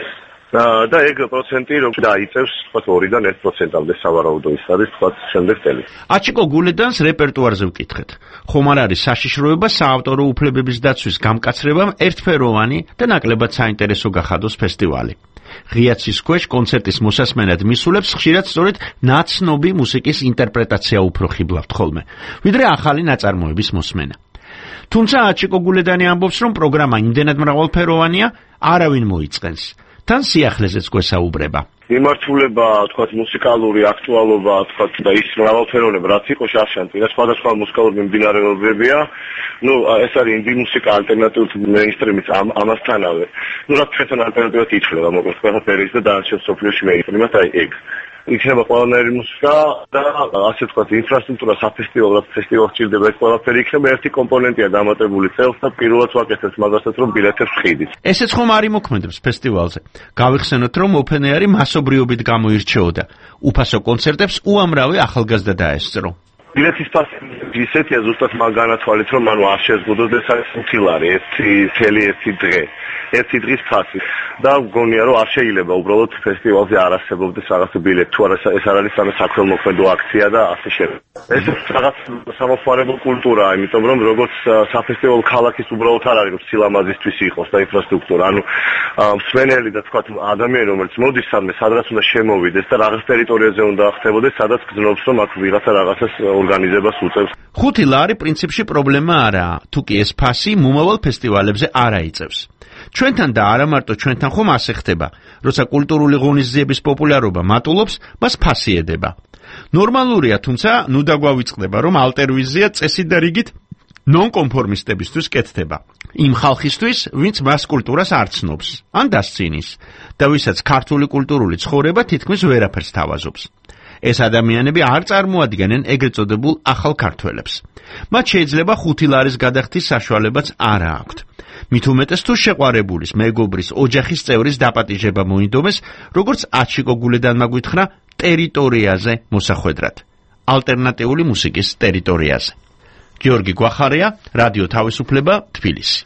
და ეგ პროცენტი რო დაიწევს თქვა ორიდან ერთ პროცენტამდე სავარაუდო ის არის თქვა შემდეგ წელი. აჩიკო გულედანს რეპერტუარზე ვკითხეთ. ხომ არ არის საშიშროება საავტორო უფლებების დაცვის გამკაცრებამ ერთფეროვანი და ნაკლებად საინტერესო გახადოს ფესტივალი. ღია ცის ქვეშ კონცერტის მოსასმენად მისულებს ხშირად სწორედ ნაცნობი მუსიკის ინტერპრეტაცია უფრო ხიბლავთ ხოლმე, ვიდრე ახალი ნაწარმოების მოსმენა. თუმცა აჩიკო გულედანი ამბობს, რომ პროგრამა იმდენად მრავალფეროვანია, არავინ მოიწყენს. თან სიახლეზეც გვესაუბრება. მიმართულება, თქვათ, მუსიკალური აქტუალობა, თქვათ, და ის მრავალფეროვნება, რაც იყო შარშანტი, და სხვადასხვა მუსიკალური მიმდინარეობებია. ნუ ეს არის ინდი მუსიკა ალტერნატიულ მეინსტრიმის ამასთანავე. ნუ რა ჩვენთან ალტერნატივად ითვლება, მოკლედ ყველაფერის და დანარჩენ სოფლიოში მეინსტრიმად აი ეგ. იქნება ყველანაირი მუსიკა და ასე ვთქვათ, ინფრასტრუქტურა საფესტივალო ფესტივალს ჭირდება, ეს ყველაფერი იქნება ერთი კომპონენტია დამატებული წელს და პირველად ვაკეთებთ მაგასაც, რომ ბილეთებს ვხიდით. ესეც ხომ არ იმოქმედებს ფესტივალზე. გავიხსენოთ, რომ ოფენეარი მასობრიობით გამოირჩეოდა. უფასო კონცერტებს უამრავი ახალგაზრდა დაესწრო. ბილეთის ფასი ისეთია ზუსტად მაგ განათვალით, რომ მანუ არ შეზღუდოს და ეს არის ხუთი ლარი, ერთი წელი, ერთი დღე. ერთი დღის ფასი და მგონია რომ არ შეიძლება უბრალოდ ფესტივალზე არ არსებობდეს რაღაც ბილეთი, თუ არა ეს არ არის სამე საქველმოქმედო აქცია და ასე შემდეგ. ეს რაღაც სამოხმარებო კულტურაა, იმიტომ რომ როგორც საფესტივალო ქალაქის უბრალოდ არ არის რომ სილამაზისთვის იყოს და ინფრასტრუქტურა, ანუ მსმენელი და თქვათ ადამიანი რომელიც მოდის სამე სადღაც უნდა შემოვიდეს და რაღაც ტერიტორიაზე უნდა ხდებოდეს, სადაც გძნობს რომ აქ ვიღაცა რაღაცას ორგანიზებას უწევს. ხუთი ლარი პრინციპში პრობლემა არაა, თუკი ეს ფასი მომავალ ფესტივალებზე არ აიწევს. ჩვენთან და არა მარტო ჩვენთან ხომ ასე ხდება, როცა კულტურული ღონისძიების პოპულარობა მატულობს, მას ფასი ედება. ნორმალურია, თუმცა ნუ დაგვავიწყდება, რომ ალტერვიზია წესით და რიგით ნონკონფორმისტებისთვის კეთდება. იმ ხალხისთვის, ვინც მას კულტურას არ ცნობს, ან დასცინის, და ვისაც ქართული კულტურული ცხოვრება თითქმის ვერაფერს თავაზობს. ეს ადამიანები არ წარმოადგენენ ეგრეთ წოდებულ ახალ ქართველებს. მათ შეიძლება ხუთი ლარის გადახდის საშუალებაც არ აქვთ. მით უმეტეს თუ შეყვარებულის, მეგობრის, ოჯახის წევრის დაპატიჟება მოინდომეს, როგორც აჩიკო გულედანმა გითხრა, ტერიტორიაზე მოსახვედრად. ალტერნატიული მუსიკის ტერიტორიაზე. გიორგი გვახარია, რადიო თავისუფლება, თბილისი.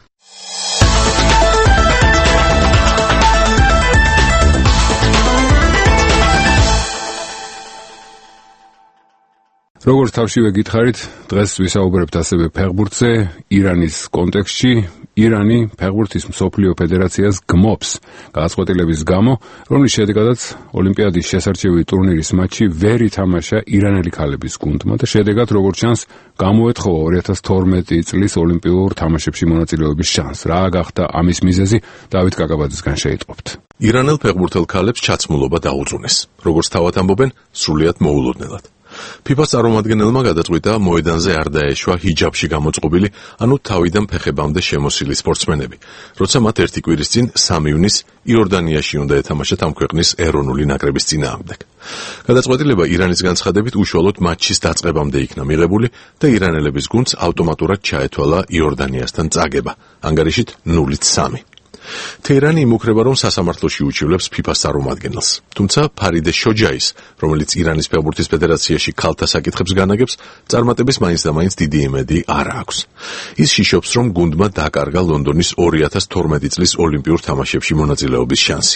როგორც თავშივე გითხარით, დღეს ვისაუბრებთ ასევე ფეხბურთზე, ირანის კონტექსტში. ირანი ფეხბურთის მსოფლიო ფედერაციას გმობს გადაწყვეტილების გამო, რომლის შედეგადაც ოლიმპიადის შესარჩევი ტურნირის მატჩი ვერ ითამაშა ირანელი ქალების გუნდმა და შედეგად, როგორც ჩანს, გამოეთხოვა ორი ათას თორმეტი წლის ოლიმპიურ თამაშებში მონაწილეობის შანსს. რა გახდა ამის მიზეზი, დავით კაკაბაძისგან შეიტყობთ. ირანელ ფეხბურთელ ქალებს ჩაცმულობა დაუძუნეს, როგორც თავად ამბობენ, სრულიად მოულოდნელად. ფიფას წარმომადგენელმა გადაწყვიტა მოედანზე არ დაეშვა ჰიჯაბში გამოწყობილი, ანუ თავიდან ფეხებამდე შემოსილი სპორტსმენები, როცა მათ ერთი კვირის წინ სამი ივნის იორდანიაში უნდა ეთამაშათ ამ ქვეყნის ეროვნული ნაკრების წინააღმდეგ. გადაწყვეტილება ირანის განცხადებით უშუალოდ მატჩის დაწყებამდე იქნა მიღებული და ირანელების გუნდს ავტომატურად ჩაეთვალა იორდანიასთან წაგება, ანგარიშით ნულით სამი. თეირანი იმუქრება, რომ სასამართლოში უჩივლებს ფიფას წარმომადგენელს. თუმცა ფარიდე შოჯაის, რომელიც ირანის ფეხბურთის ფედერაციაში ქალთა საკითხებს განაგებს, წარმატების მაინც და მაინც დიდი იმედი არ აქვს. ის შიშობს, რომ გუნდმა დაკარგა ლონდონის ორი ათას თორმეტი წლის ოლიმპიურ თამაშებში მონაწილეობის შანსი.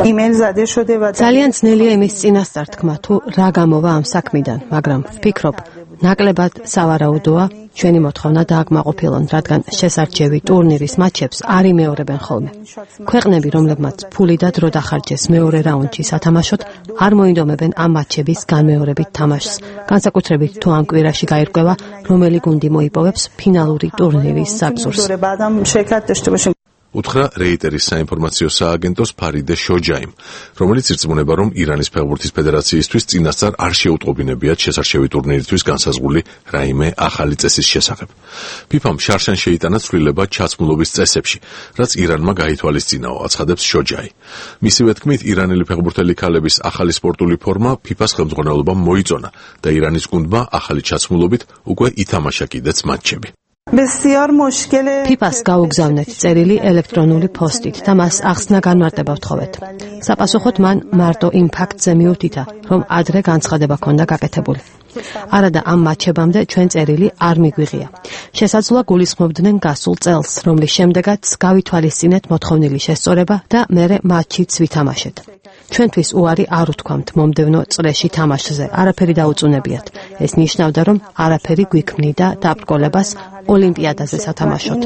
ძალიან ძნელია იმის წინასწარ თქმა, თუ რა გამოვა ამ საქმიდან, მაგრამ ვფიქრობ, ნაკლებად სავარაუდოა ჩვენი მოთხოვნა დააკმაყოფილონ, რადგან შესარჩევი ტურნირის მატჩებს არ იმეორებენ ხოლმე. ქვეყნები, რომლებმაც ფული და დრო დახარჯეს მეორე რაუნდში სათამაშოდ, არ მოინდომებენ ამ მატჩების განმეორებით თამაშს, განსაკუთრებით თუ ამ კვირაში გაირკვევა, რომელი გუნდი მოიპოვებს ფინალური ტურნირის საგზურს. უთხრა რეიტერის საინფორმაციო სააგენტოს ფარიდე შოჯაიმ, რომელიც ირწმუნება, რომ ირანის ფეხბურთის ფედერაციისთვის წინასწარ არ შეუტყობინებიათ შესარჩევი ტურნირისთვის განსაზღვრული რაიმე ახალი წესის შესახებ. ფიფამ შარშან შეიტანა ცვლილება ჩაცმულობის წესებში, რაც ირანმა გაითვალისწინაო, აცხადებს შოჯაი. მისივე თქმით, ირანელი ფეხბურთელი ქალების ახალი სპორტული ფორმა ფიფას ხელმძღვანელობამ მოიწონა და ირანის გუნდმა ახალი ჩაცმულობით უკვე ითამაშა კიდეც მატჩები. ფიფას გაუგზავნეთ წერილი ელექტრონული პოსტით და მას ახსნა განმარტება ვთხოვეთ. საპასუხოდ მან მარტო იმ ფაქტზე მიუთითა, რომ ადრე განცხადება ქონდა გაკეთებული. არადა ამ მატჩებამდე ჩვენ წერილი არ მიგვიღია. შესაძლოა გულისხმობდნენ გასულ წელს, რომლის შემდეგაც გავითვალისწინეთ მოთხოვნილი შესწორება და მერე მატჩიც ვითამაშეთ. ჩვენთვის უარი არ უთქვამთ მომდევნო წრეში თამაშზე, არაფერი დაუწუნებიათ. ეს ნიშნავდა, რომ არაფერი გვიქმნიდა დაბრკოლებას ოლიმპიადაზე სათამაშოდ.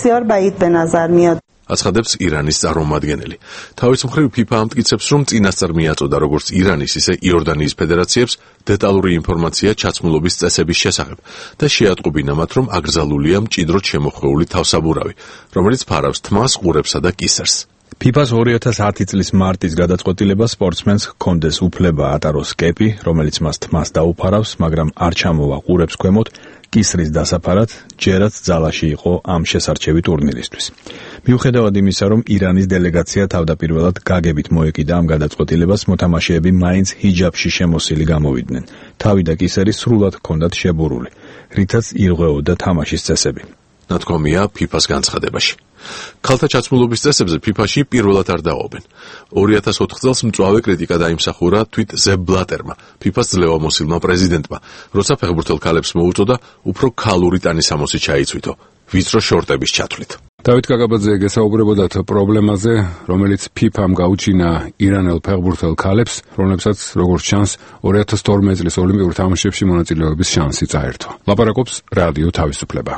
აცხადებს ირანის წარმომადგენელი. თავის მხრივ FIFA ამტკიცებს, რომ წინასწარ მიაწოდა როგორც ირანის, ისე იორდანიის ფედერაციებს დეტალური ინფორმაცია ჩაცმულობის წესების შესახებ და შეატყობინა მათ, რომ აკრძალულია მჭიდროდ შემოხვეული თავსაბურავი, რომელიც ფარავს თმას, ყურებსა და კისერს. ფიფას ორი ათას ათი წლის მარტის გადაწყვეტილება სპორტსმენს ჰქონდეს უფლება ატაროს კეპი, რომელიც მას თმას დაუფარავს, მაგრამ არ ჩამოვა ყურებს ქვემოთ კისრის დასაფარად, ჯერაც ძალაში იყო ამ შესარჩევი ტურნირისთვის. მიუხედავად იმისა, რომ ირანის დელეგაცია თავდაპირველად გაგებით მოეკიდა ამ გადაწყვეტილებას, მოთამაშეები მაინც ჰიჯაბში შემოსილი გამოვიდნენ. თავი და კისერი სრულად ჰქონდათ შებურული, რითაც ირღვეოდა თამაშის წესები. ნათქვამია ფიფას განცხადებაში. ქალთა ჩაცმულობის წესებზე ფიფაში პირველად არ დააობენ. ორი ათას ოთხ წელს მწვავე კრიტიკა დაიმსახურა თვით ზებ ბლატერმა, ფიფას ძლევამოსილმა პრეზიდენტმა, როცა ფეხბურთელ ქალებს მოუწოდა უფრო ქალური ტანისამოსი ჩაიცვითო, ვიწრო შორტების ჩათვლით. დავით კაკაბაძე გესაუბრებოდათ პრობლემაზე, რომელიც ფიფამ გაუჩინა ირანელ ფეხბურთელ ქალებს, რომლებსაც, როგორც ჩანს, ორი ათას თორმეტ წლის ოლიმპიურ თამაშებში მონაწილეობის შანსი წაერთვა. ლაპარაკობს რადიო თავისუფლება.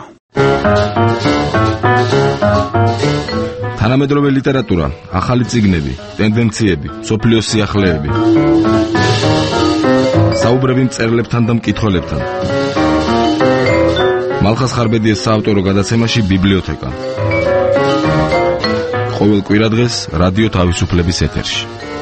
თანამედროვე ლიტერატურა, ახალი წიგნები, ტენდენციები, სოფლიოს სიახლეები. საუბრები მწერლებთან და მკითხველებთან. მალხას ხარბედიეს საავტორო გადაცემაში ბიბლიოთეკა. ყოველ კვირადღეს რადიო თავისუფლების ეთერში.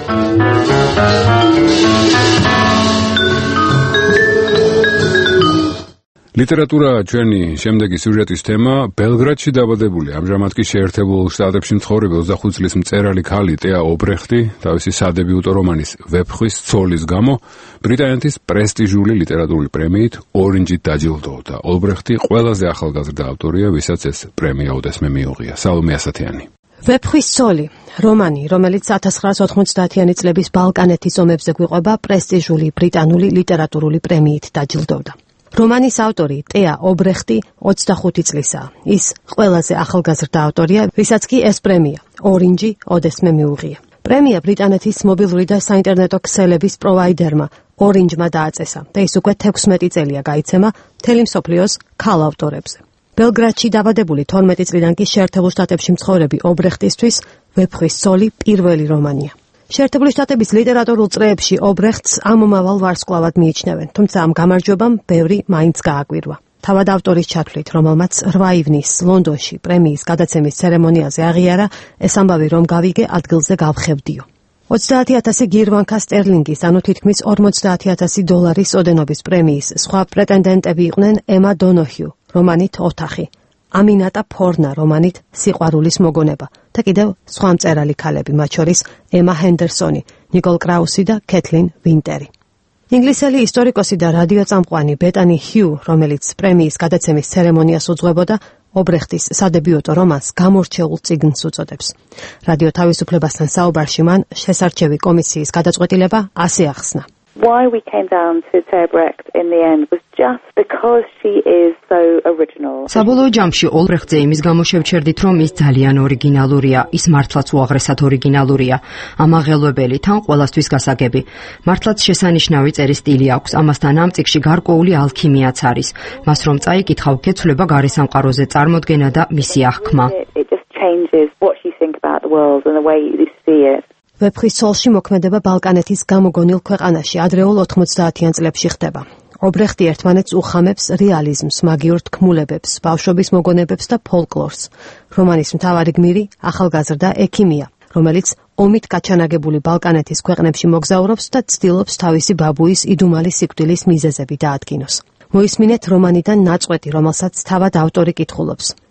ლიტერატურა ჩვენი შემდეგი სიუჟეტის თემა. ბელგრადში დაბადებული, ამჟამად კი შეერთებულ შტატებში მცხოვრები ოცდახუთ წლის მწერალი ქალი ტეა ობრეხტი თავისი სადებიუტო რომანის ვეფხვის ცოლის გამო ბრიტანეთის პრესტიჟული ლიტერატურული პრემიით ორინჯით დაჯილდოვდა. ობრეხტი ყველაზე ახალგაზრდა ავტორია, ვისაც ეს პრემია ოდესმე მიუღია. სალომე ასათიანი. ვეფხვის ცოლი, რომანი, რომელიც ათას ცხრაასი ოთხმოცდაათიანი წლების ბალკანეთის ომებზე გვიყვება, პრესტიჟული ბრიტანული ლიტერატურული პრემიით დაჯილდოვდა. რომანის ავტორი ტეა ობრეხტი ოცდახუთი წლისაა. ის ყველაზე ახალგაზრდა ავტორია, ვისაც კი ეს პრემია ორინჯი ოდესმე მიუღია. პრემია ბრიტანეთის მობილური და საინტერნეტო ქსელების პროვაიდერმა ორინჯმა დააწესა და ის უკვე თექვსმეტი წელია გაიცემა მთელი მსოფლიოს ქალ ავტორებზე. ბელგრადში დაბადებული თორმეტი წლიდან კი შეერთებულ შტატებში მცხოვრები ობრეხტისთვის ვეფხვის ცოლი პირველი რომანია. შეერთებული შტატების ლიტერატურულ წრეებში ობრეხტს ამომავალ ვარსკვლავად მიიჩნევენ, თუმცა ამ გამარჯვებამ ბევრი მაინც გააკვირვა. თავად ავტორის ჩათვლით, რომელმაც რვა ივნისს ლონდონში პრემიის გადაცემის ცერემონიაზე აღიარა, ეს ამბავი რომ გავიგე ადგილზე გავხევდიო. ოცდაათი ათასი გირვანკა სტერლინგის, ანუ თითქმის ორმოცდაათი ათასი დოლარის ოდენობის პრემიის სხვა პრეტენდენტები იყვნენ ემა დონოჰიუ, რომანით ოთახი, ამინატა ფორნა, რომანით სიყვარულის მოგონება და კიდევ სხვა მწერალი ქალები, მათ შორის ემა ჰენდერსონი, ნიკოლ კრაუსი და კეთლინ ვინტერი. ინგლისელი ისტორიკოსი და რადიოწამყვანი ბეტანი ჰიუ, რომელიც პრემიის გადაცემის ცერემონიას უძღვებოდა, ობრეხტის სადებიუტო რომანს გამორჩეულ წიგნს უწოდებს. რადიო თავისუფლებასთან საუბარში მან შესარჩევი კომისიის გადაწყვეტილება ასე ახსნა. Why we came down to Taya Brecht in the end was just because she is so original. საბოლოო ჯამში ოლბრეხტზე იმის გამო შევჩერდით, რომ ის ძალიან ორიგინალურია, ის მართლაც უაღრესად ორიგინალურია, ამაღელვებელი, თან ყველასთვის გასაგები. მართლაც შესანიშნავი წერის სტილი აქვს, ამასთან ამ წიგნში გარკვეული ალქიმიაც არის. მას რომ წაიკითხავ, გეცვლება გარესამყაროზე წარმოდგენა და მისი აღქმა. It just changes what you think about the world and the way you see it. ვეფხვის ცოლში მოქმედება ბალკანეთის გამოგონილ ქვეყანაში ადრეულ ოთხმოცდაათიან წლებში ხდება. ობრეხტი ერთმანეთს უხამებს რეალიზმს, მაგიურ თქმულებებს, ბავშვობის მოგონებებს და ფოლკლორს. რომანის მთავარი გმირი ახალგაზრდა ექიმია, რომელიც ომით გაჩანაგებული ბალკანეთის ქვეყნებში მოგზაურობს და ცდილობს თავისი ბაბუის იდუმალი სიკვდილის მიზეზები დაადგინოს. მოისმინეთ რომანიდან ნაწყვეტი, რომელსაც თავად ავტორი კითხულობს.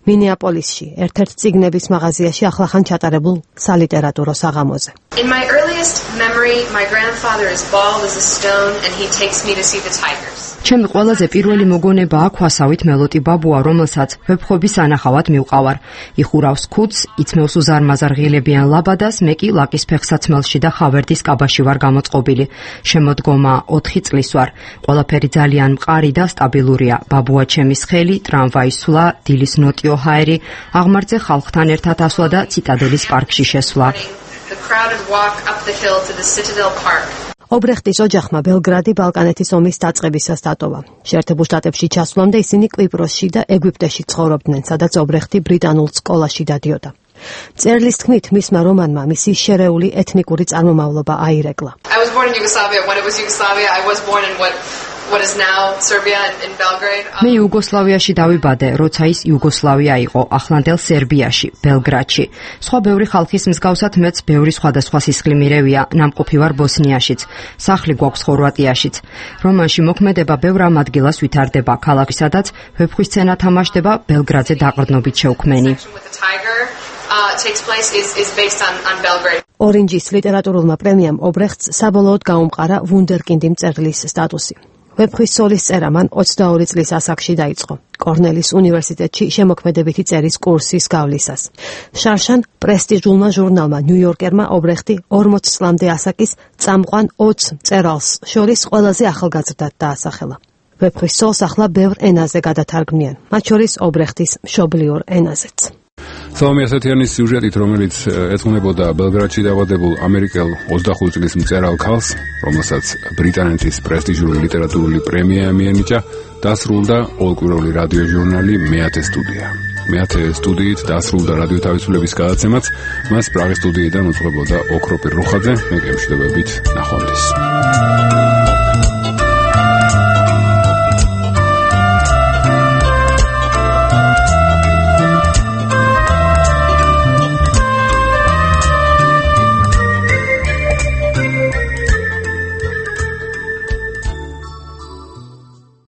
მინეაპოლისში, ერთ-ერთ წიგნების მაღაზიაში ახლახან ჩატარებულ სალიტერატურო საღამოზე. In my earliest memory, my grandfather is bald as a stone and he takes me to see the tigers. ჩემი ყველაზე პირველი მოგონებაა ქვასავით მელოტი ბაბუა, რომელსაც ვებხობის ანახავად მივყავარ. იხურავს ქუდს, იცმევს უზარმაზარ ღილებიან ლაბადას, მე კი ლაკის ფეხსაცმელში და ხავერდის კაბაში ვარ გამოწყობილი. შემოდგომა ოთხი წლის ვარ. ყველაფერი ძალიან მყარი და სტაბილურია. ბაბუა ჩემის ხელი, ტრამვაის სვლა, დილის ნოტიო ჰაერი, აღმართზე ხალხთან ერთად ასვლა და ციტადელის პარკში შესვლა. The crowded walk up the hill to the Citadel Park. ობრეხტის ოჯახმა ბელგრადი ბალკანეთის ომის დაწყებისას დატოვა. შეერთებულ შტატებში ჩასვლამდე ისინი კვიპროსში და ეგვიპტეში ცხოვრობდნენ, სადაც ობრეხტი ბრიტანულ სკოლაში დადიოდა. წერლის თქმით, მისმა რომანმა მისი შერეული ეთნიკური წარმომავლობა აირეკლა. I was born in Yugoslavia. When it was Yugoslavia, I was born in what what is now Serbia in Belgrade. მე იუგოსლავიაში დავიბადე, როცა ის იუგოსლავია იყო, ახლანდელ სერბიაში, ბელგრადში. სხვა ბევრი ხალხის მსგავსად მეც ბევრი სხვადასხვა სისხლი მირევია, ნამყოფი ვარ ბოსნიაშიც, სახლი გვაქვს ხორვატიაშიც. რომანში მოქმედება ბევრ ამ ადგილას ვითარდება, ქალაქი, სადაც ვეფხვის სცენა თამაშდება, ბელგრადზე დაყრდნობით შეუქმენი. Uh, takes place is is based on on Belgrade. ორინჯის ლიტერატურულმა პრემიამ ობრეხტს საბოლოოდ გაუმყარა ვუნდერკინდი მწერლის სტატუსი. ვეფხვის სოლის წერა მან ოცდაორი წლის ასაკში დაიწყო. კორნელის უნივერსიტეტში შემოქმედებითი წერის კურსის გავლისას. შარშან პრესტიჟულმა ჟურნალმა ნიუ-იორკერმა ობრეხტი ორმოც წლამდე ასაკის წამყვან ოცს მწერალს შორის ყველაზე ახალგაზრდად დაასახელა. ვეფხვის სოლს ახლა ბევრ ენაზე გადათარგმნიან, მათ შორის ობრეხტის მშობლიურ ენაზეც. სალომე ასათიანის სიუჟეტით, რომელიც ეძღვნებოდა ბელგრადში დაბადებულ ამერიკელ ოცდახუთ წლის მწერალ ქალს, რომელსაც ბრიტანეთის პრესტიჟული ლიტერატურული პრემია მიენიჭა, დასრულდა ორკვირეული რადიოჟურნალი მეათე სტუდია. მეათე სტუდიით დასრულდა რადიო თავისუფლების გადაცემაც, მას პრაღის სტუდიიდან უძღვებოდა ოქროპირ რუხაძე, მე გემშვიდობებით, ნახვამდის.